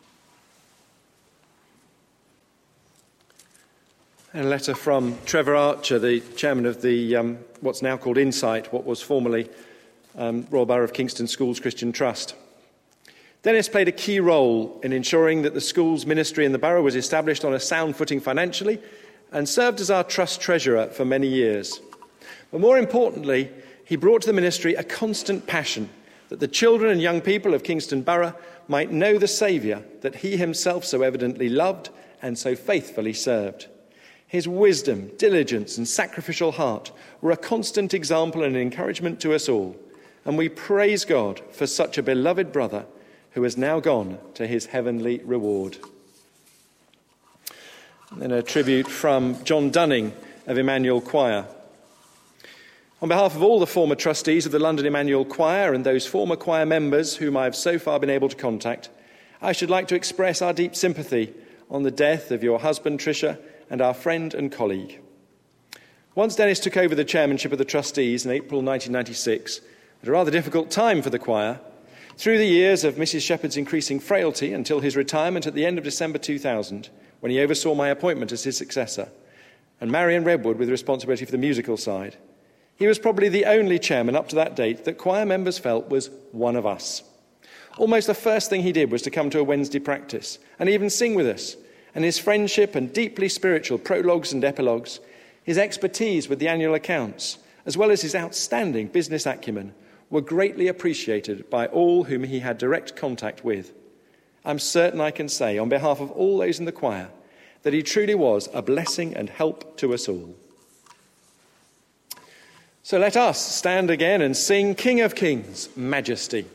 A letter from Trevor Archer, the chairman of the what's now called Insight, what was formerly Royal Borough of Kingston Schools Christian Trust. Dennis played a key role in ensuring that the school's ministry in the borough was established on a sound footing financially and served as our trust treasurer for many years. But more importantly, he brought to the ministry a constant passion that the children and young people of Kingston Borough might know the Saviour that he himself so evidently loved and so faithfully served. His wisdom, diligence and sacrificial heart were a constant example and encouragement to us all, and we praise God for such a beloved brother who has now gone to his heavenly reward. And then a tribute from John Dunning of Emmanuel Choir. On behalf of all the former trustees of the London Emmanuel Choir and those former choir members whom I have so far been able to contact, I should like to express our deep sympathy on the death of your husband, Tricia, and our friend and colleague. Once Dennis took over the chairmanship of the trustees in April 1996, at a rather difficult time for the choir, through the years of Mrs. Shepherd's increasing frailty until his retirement at the end of December 2000, when he oversaw my appointment as his successor, and Marion Redwood with responsibility for the musical side, he was probably the only chairman up to that date that choir members felt was one of us. Almost the first thing he did was to come to a Wednesday practice and even sing with us, and his friendship and deeply spiritual prologues and epilogues, his expertise with the annual accounts, as well as his outstanding business acumen, were greatly appreciated by all whom he had direct contact with. I'm certain I can say, on behalf of all those in the choir, that he truly was a blessing and help to us all. So let us stand again and sing King of Kings, Majesty.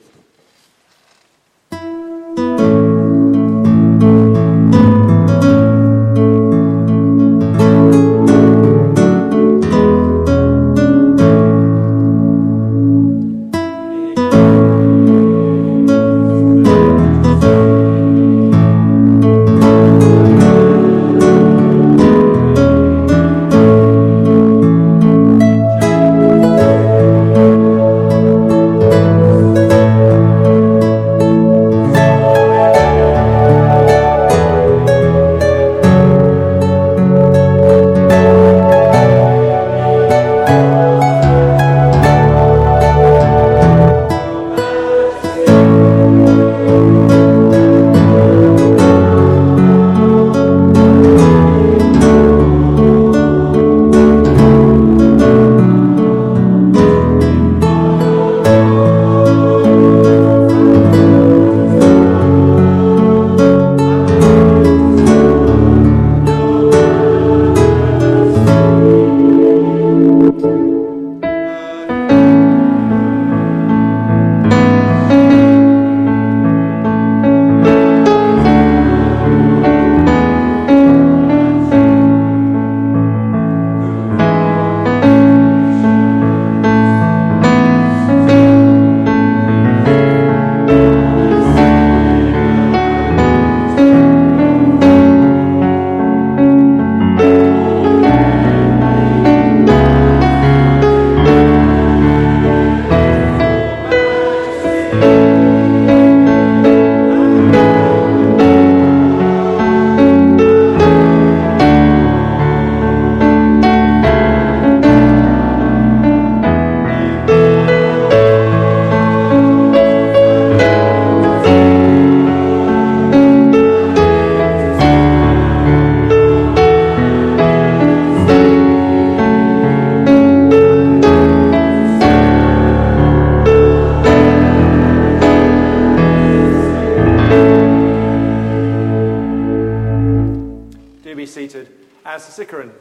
As Sikaran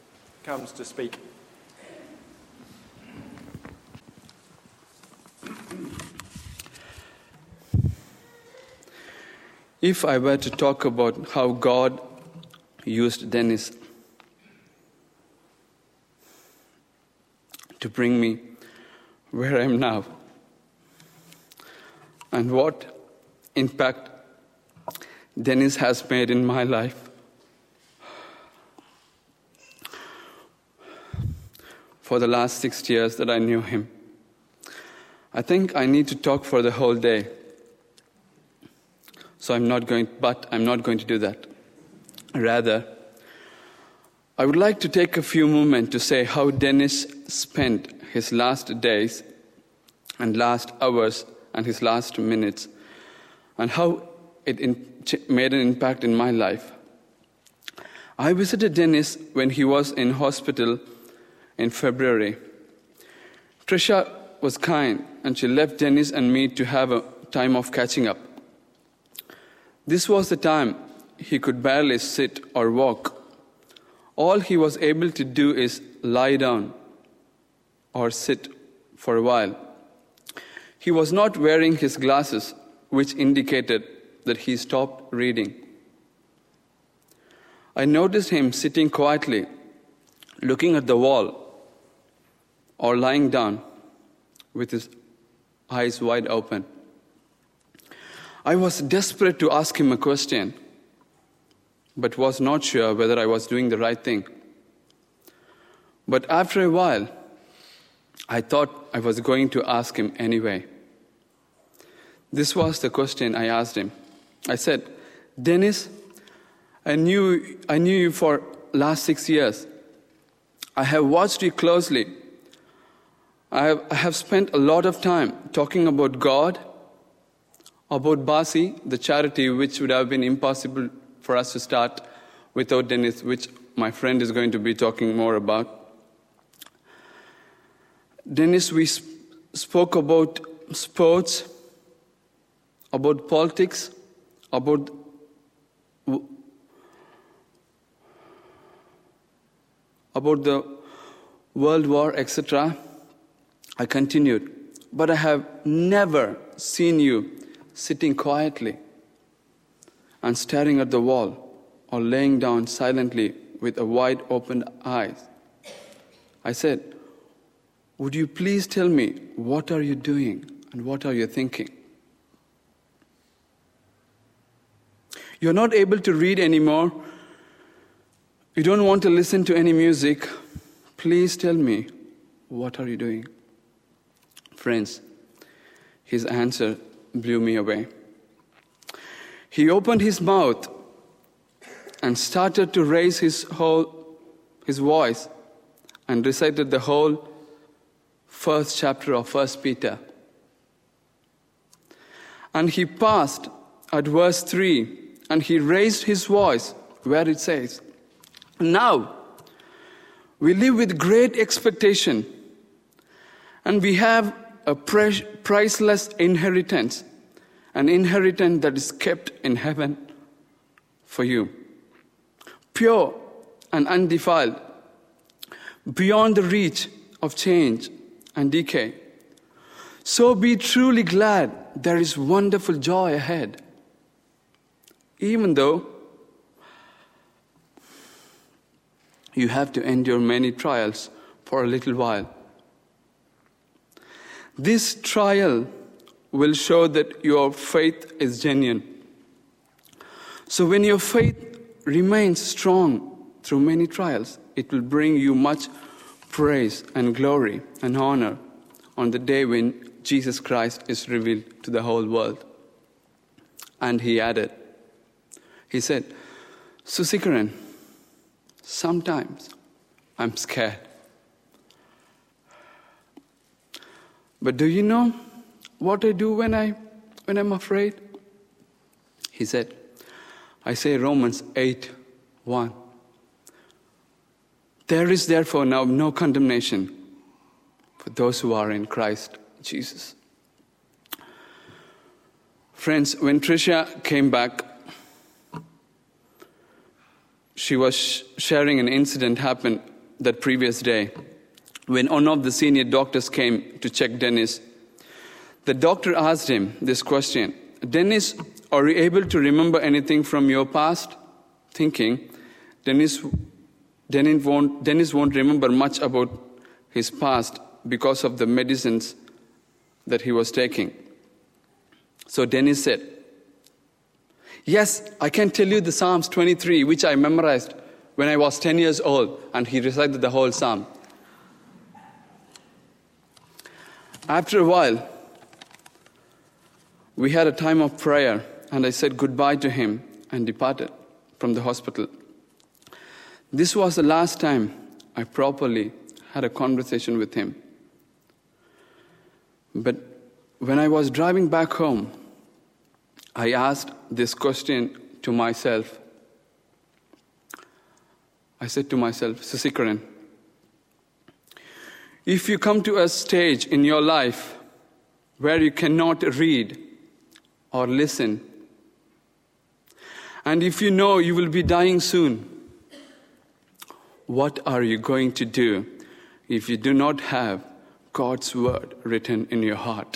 comes to speak. If I were to talk about how God used Dennis to bring me where I am now, and what impact Dennis has made in my life, for the last 6 years that I knew him, I think I need to talk for the whole day. So I'm not going to do that. Rather, I would like to take a few moments to say how Dennis spent his last days and last hours and his last minutes, and how it made an impact in my life. I visited Dennis when he was in hospital in February. Trisha was kind, and she left Dennis and me to have a time of catching up. This was the time he could barely sit or walk. All he was able to do is lie down or sit for a while. He was not wearing his glasses, which indicated that he stopped reading. I noticed him sitting quietly, looking at the wall, or lying down with his eyes wide open. I was desperate to ask him a question, but was not sure whether I was doing the right thing. But after a while, I thought I was going to ask him anyway. This was the question I asked him. I said, "Dennis, I knew you for last 6 years. I have watched you closely. I have spent a lot of time talking about God, about Basi, the charity which would have been impossible for us to start without Dennis, which my friend is going to be talking more about. Dennis, we spoke about sports, about politics, about the World War, etc. I continued, but I have never seen you sitting quietly and staring at the wall or laying down silently with a wide open eyes. I said, would you please tell me, what are you doing and what are you thinking? You're not able to read anymore. You don't want to listen to any music. Please tell me, what are you doing? Friends, his answer blew me away. He opened his mouth and started to raise his voice and recited the whole first chapter of 1 Peter. And he paused at verse 3 and he raised his voice where it says, "Now we live with great expectation and we have a priceless inheritance, an inheritance that is kept in heaven for you, pure and undefiled, beyond the reach of change and decay. So be truly glad there is wonderful joy ahead, even though you have to endure many trials for a little while. This trial will show that your faith is genuine. So when your faith remains strong through many trials, it will bring you much praise and glory and honor on the day when Jesus Christ is revealed to the whole world." And he added, he said, "Susikaran, sometimes I'm scared. But do you know what I do when I'm afraid?" He said, "I say Romans 8:1. There is therefore now no condemnation for those who are in Christ Jesus." Friends, when Trisha came back, she was sharing an incident happened that previous day. When one of the senior doctors came to check Dennis, the doctor asked him this question, "Dennis, are you able to remember anything from your past?" Thinking, Dennis won't remember much about his past because of the medicines that he was taking. So Dennis said, "Yes, I can tell you the Psalms 23, which I memorized when I was 10 years old," and he recited the whole psalm. After a while, We had a time of prayer, and I said goodbye to him and departed from the hospital. This was the last time I properly had a conversation with him. But when I was driving back home, I asked this question to myself. I said to myself, Sisikaran, if you come to a stage in your life where you cannot read or listen, and if you know you will be dying soon, what are you going to do if you do not have God's word written in your heart?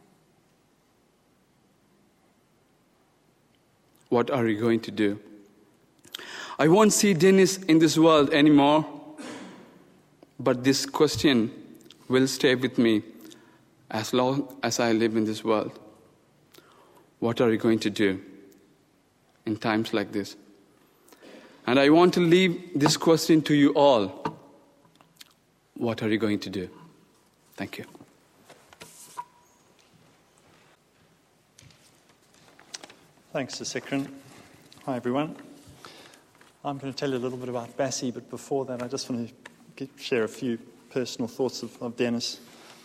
What are you going to do? I won't see Dennis in this world anymore, but this question will stay with me as long as I live in this world. What are you going to do in times like this? And I want to leave this question to you all. What are you going to do? Thank you. Thanks, Sisikaran. Hi, everyone. I'm going to tell you a little bit about Bassi, but before that, I just want to share a few personal thoughts of Dennis.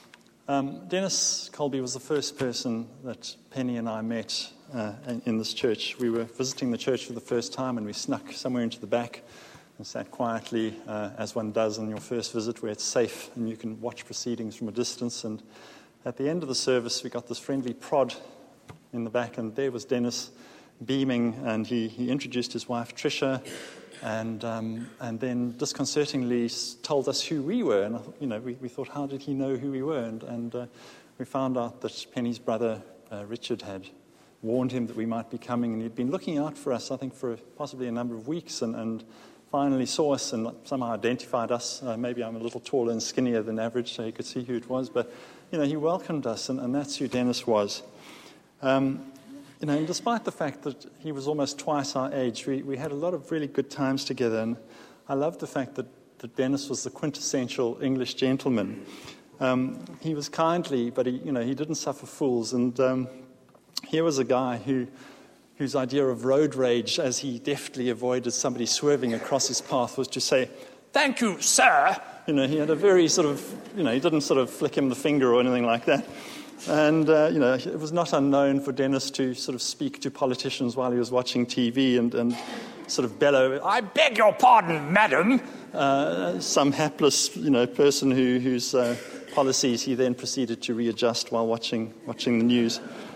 Dennis Colby was the first person that Penny and I met in this church. We were visiting the church for the first time, and we snuck somewhere into the back and sat quietly, as one does on your first visit, where it's safe and you can watch proceedings from a distance. And at the end of the service, we got this friendly prod in the back, and there was Dennis beaming, and he introduced his wife Tricia, and then disconcertingly told us who we were. And we thought, how did he know who we were? And we found out that Penny's brother Richard had warned him that we might be coming, and he'd been looking out for us, I think, for possibly a number of weeks, and finally saw us and somehow identified us. Maybe I'm a little taller and skinnier than average, so he could see who it was, but he welcomed us, and that's who Dennis was. And despite the fact that he was almost twice our age, we had a lot of really good times together. And I loved the fact that Dennis was the quintessential English gentleman. He was kindly, but he didn't suffer fools. And here was a guy whose idea of road rage, as he deftly avoided somebody swerving across his path, was to say, "Thank you, sir." He had a very he didn't sort of flick him the finger or anything like that. And, it was not unknown for Dennis to sort of speak to politicians while he was watching TV and sort of bellow, "I beg your pardon, madam," some hapless, person whose policies he then proceeded to readjust while watching the news.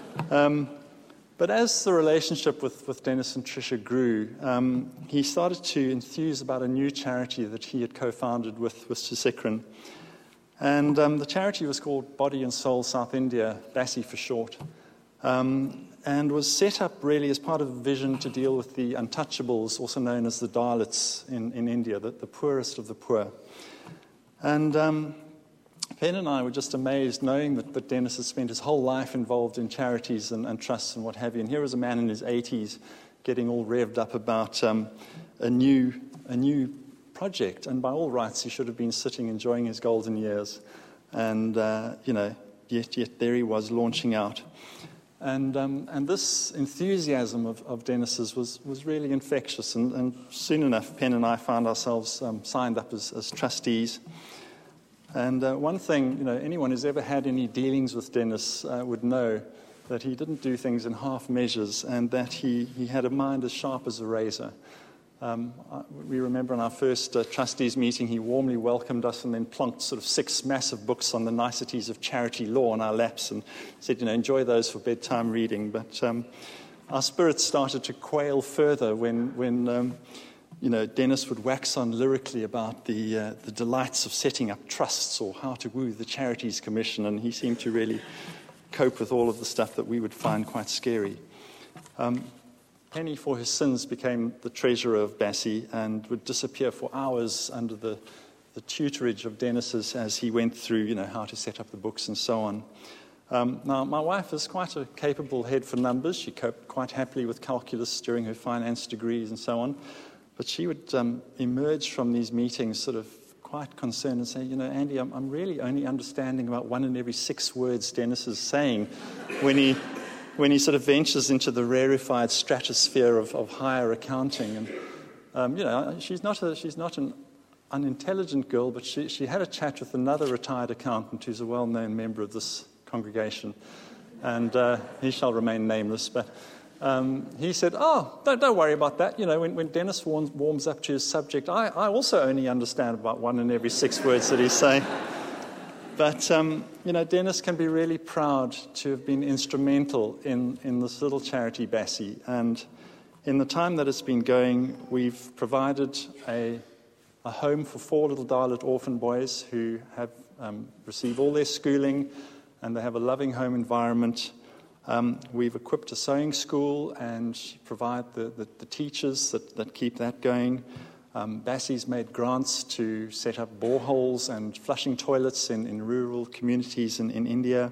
But as the relationship with Dennis and Tricia grew, he started to enthuse about a new charity that he had co-founded with Sisikaran. And the charity was called Body and Soul South India, Bassi for short, and was set up really as part of a vision to deal with the untouchables, also known as the Dalits in India, the poorest of the poor. And Pen and I were just amazed knowing that Dennis had spent his whole life involved in charities and trusts and what have you. And here was a man in his 80s getting all revved up about a new project, and by all rights he should have been sitting enjoying his golden years, and yet there he was launching out, and this enthusiasm of Dennis's was really infectious, and soon enough Pen and I found ourselves signed up as trustees. And one thing, anyone who's ever had any dealings with Dennis would know that he didn't do things in half measures, and that he had a mind as sharp as a razor. We remember in our first trustees meeting, he warmly welcomed us and then plonked sort of 6 massive books on the niceties of charity law on our laps and said, enjoy those for bedtime reading. But our spirits started to quail further when Dennis would wax on lyrically about the delights of setting up trusts or how to woo the Charities Commission, and he seemed to really cope with all of the stuff that we would find quite scary. Penny, for his sins, became the treasurer of Bassi and would disappear for hours under the tutorage of Dennis's as he went through, how to set up the books and so on. Now, my wife is quite a capable head for numbers. She coped quite happily with calculus during her finance degrees and so on. But she would emerge from these meetings sort of quite concerned and say, Andy, I'm really only understanding about 1 in every 6 words Dennis is saying when when he sort of ventures into the rarefied stratosphere of higher accounting. And, she's not an unintelligent girl, but she had a chat with another retired accountant who's a well-known member of this congregation, and he shall remain nameless, but he said, don't worry about that. When Dennis warms up to his subject, I also only understand about 1 in every 6 words that he's saying. But, Dennis can be really proud to have been instrumental in this little charity, Bassie. And in the time that it's been going, we've provided a home for 4 little Dalit orphan boys who have received all their schooling, and they have a loving home environment. We've equipped a sewing school and provide the teachers that keep that going. Bassie's made grants to set up boreholes and flushing toilets in rural communities in India.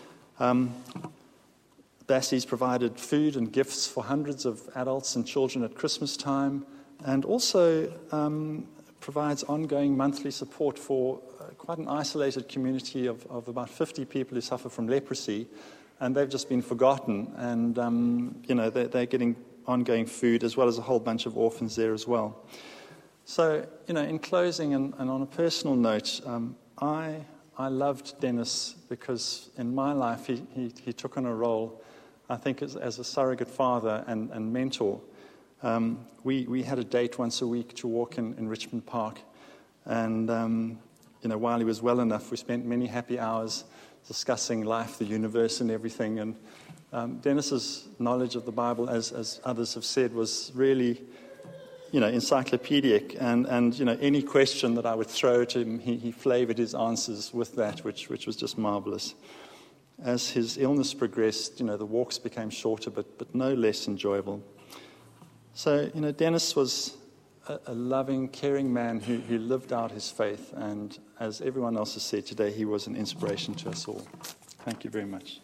Bassie's provided food and gifts for hundreds of adults and children at Christmas time, and also provides ongoing monthly support for quite an isolated community of about 50 people who suffer from leprosy, and they've just been forgotten, and they're getting ongoing food as well as a whole bunch of orphans there as well. So, in closing and on a personal note, I loved Dennis because in my life he took on a role, I think, as a surrogate father and mentor. We had a date once a week to walk in Richmond Park, and while he was well enough, we spent many happy hours discussing life, the universe, and everything. And Dennis's knowledge of the Bible, as others have said, was really encyclopedic, and any question that I would throw to him, he flavored his answers with that, which was just marvelous. As his illness progressed, the walks became shorter, but no less enjoyable. So, Dennis was a loving, caring man who lived out his faith, and as everyone else has said today, he was an inspiration to us all. Thank you very much.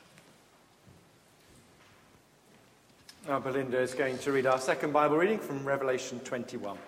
Now Belinda is going to read our second Bible reading from Revelation 21.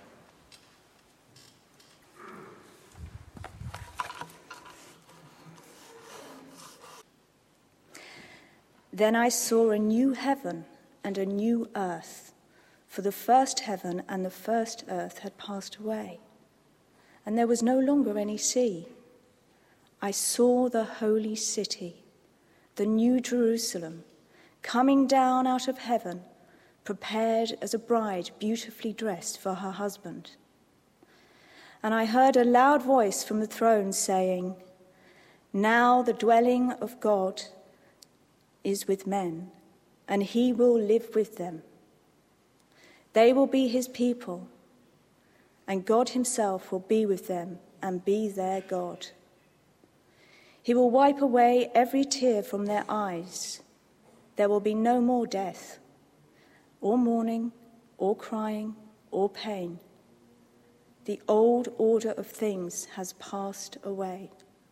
Then I saw a new heaven and a new earth, for the first heaven and the first earth had passed away, and there was no longer any sea. I saw the holy city, the new Jerusalem, coming down out of heaven, prepared as a bride beautifully dressed for her husband. And I heard a loud voice from the throne saying, "Now the dwelling of God is with men, and he will live with them. They will be his people, and God himself will be with them and be their God. He will wipe away every tear from their eyes. There will be no more death, or mourning, or crying, or pain. The old order of things has passed away."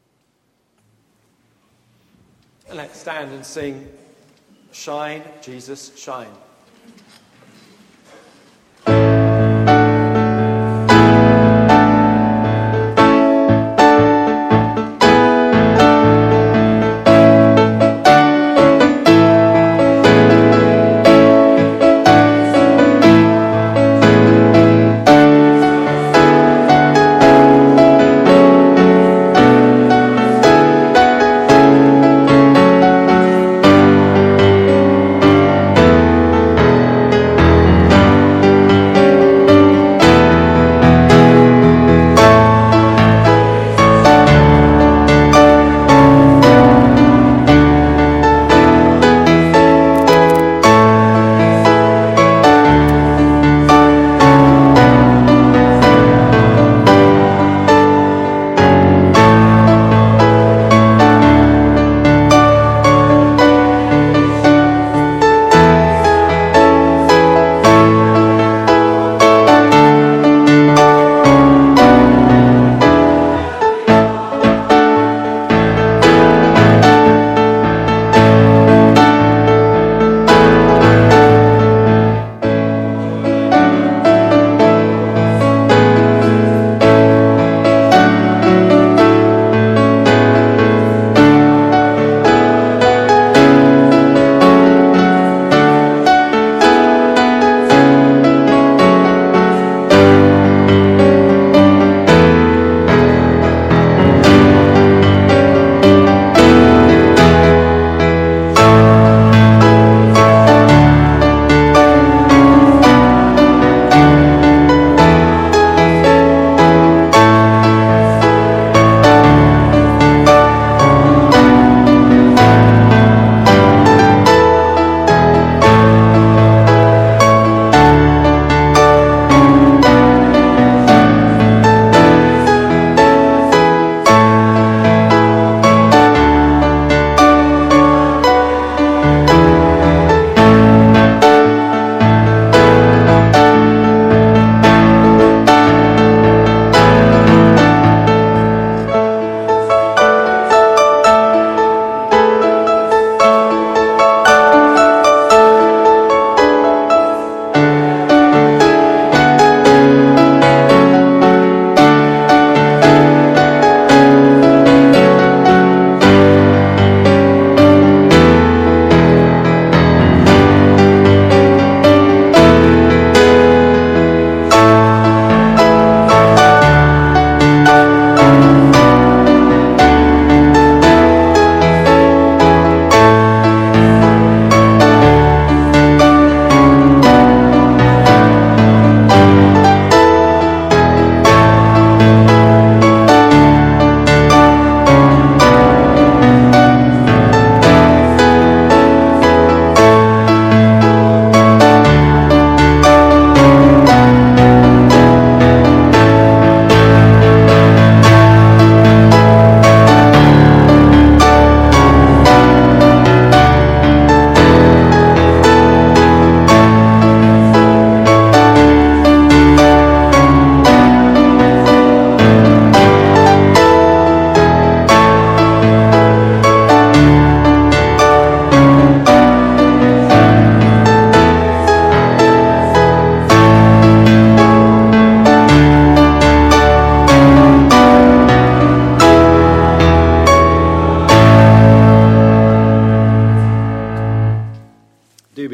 Let's stand and sing "Shine, Jesus, Shine."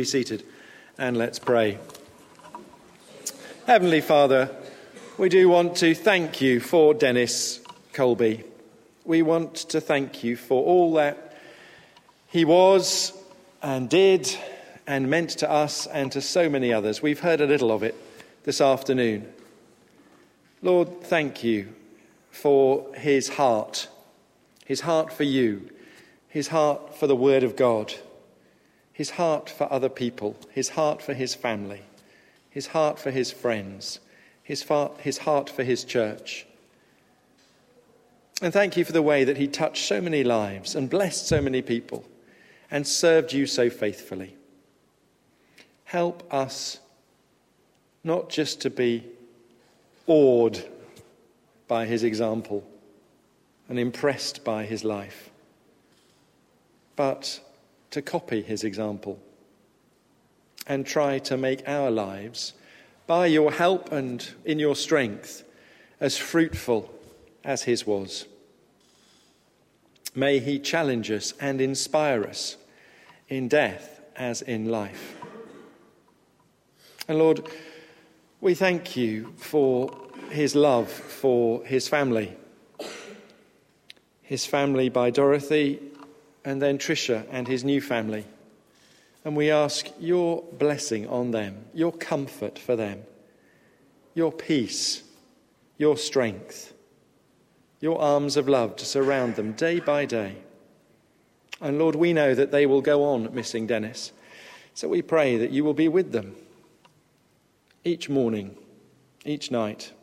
be seated and let's pray. Heavenly Father, we do want to thank you for Dennis Colby. We want to thank you for all that he was and did and meant to us and to so many others. We've heard a little of it this afternoon. Lord, thank you for his heart for you, his heart for the Word of God, his heart for other people, his heart for his family, his heart for his friends, his heart for his church. And thank you for the way that he touched so many lives and blessed so many people and served you so faithfully. Help us not just to be awed by his example and impressed by his life, but to copy his example and try to make our lives, by your help and in your strength, as fruitful as his was. May he challenge us and inspire us in death as in life. And Lord, we thank you for his love for his family by Dorothy and then Tricia and his new family. And we ask your blessing on them, your comfort for them, your peace, your strength, your arms of love to surround them day by day. And Lord, we know that they will go on missing Dennis. So we pray that you will be with them each morning, each night.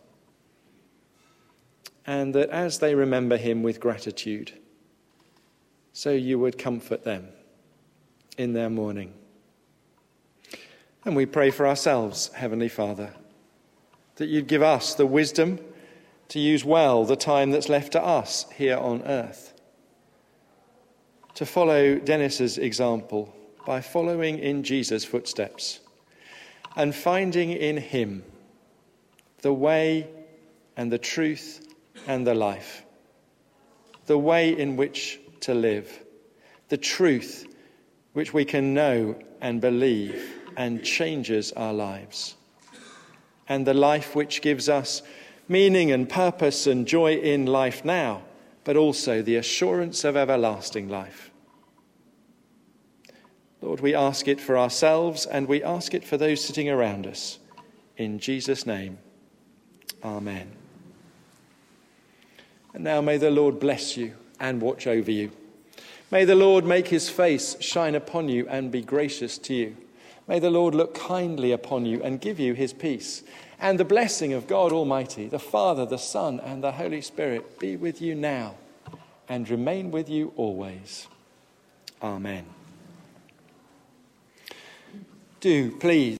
And that as they remember him with gratitude, so you would comfort them in their mourning. And we pray for ourselves, Heavenly Father, that you'd give us the wisdom to use well the time that's left to us here on earth, to follow Dennis's example by following in Jesus' footsteps and finding in him the way and the truth and the life, the way in which to live, the truth which we can know and believe and changes our lives, and the life which gives us meaning and purpose and joy in life now, but also the assurance of everlasting life. Lord, we ask it for ourselves and we ask it for those sitting around us. In Jesus' name, amen. And now may the Lord bless you and watch over you. May the Lord make his face shine upon you and be gracious to you. May the Lord look kindly upon you and give you his peace. And the blessing of God Almighty, the Father, the Son, and the Holy Spirit be with you now and remain with you always. Amen. Do please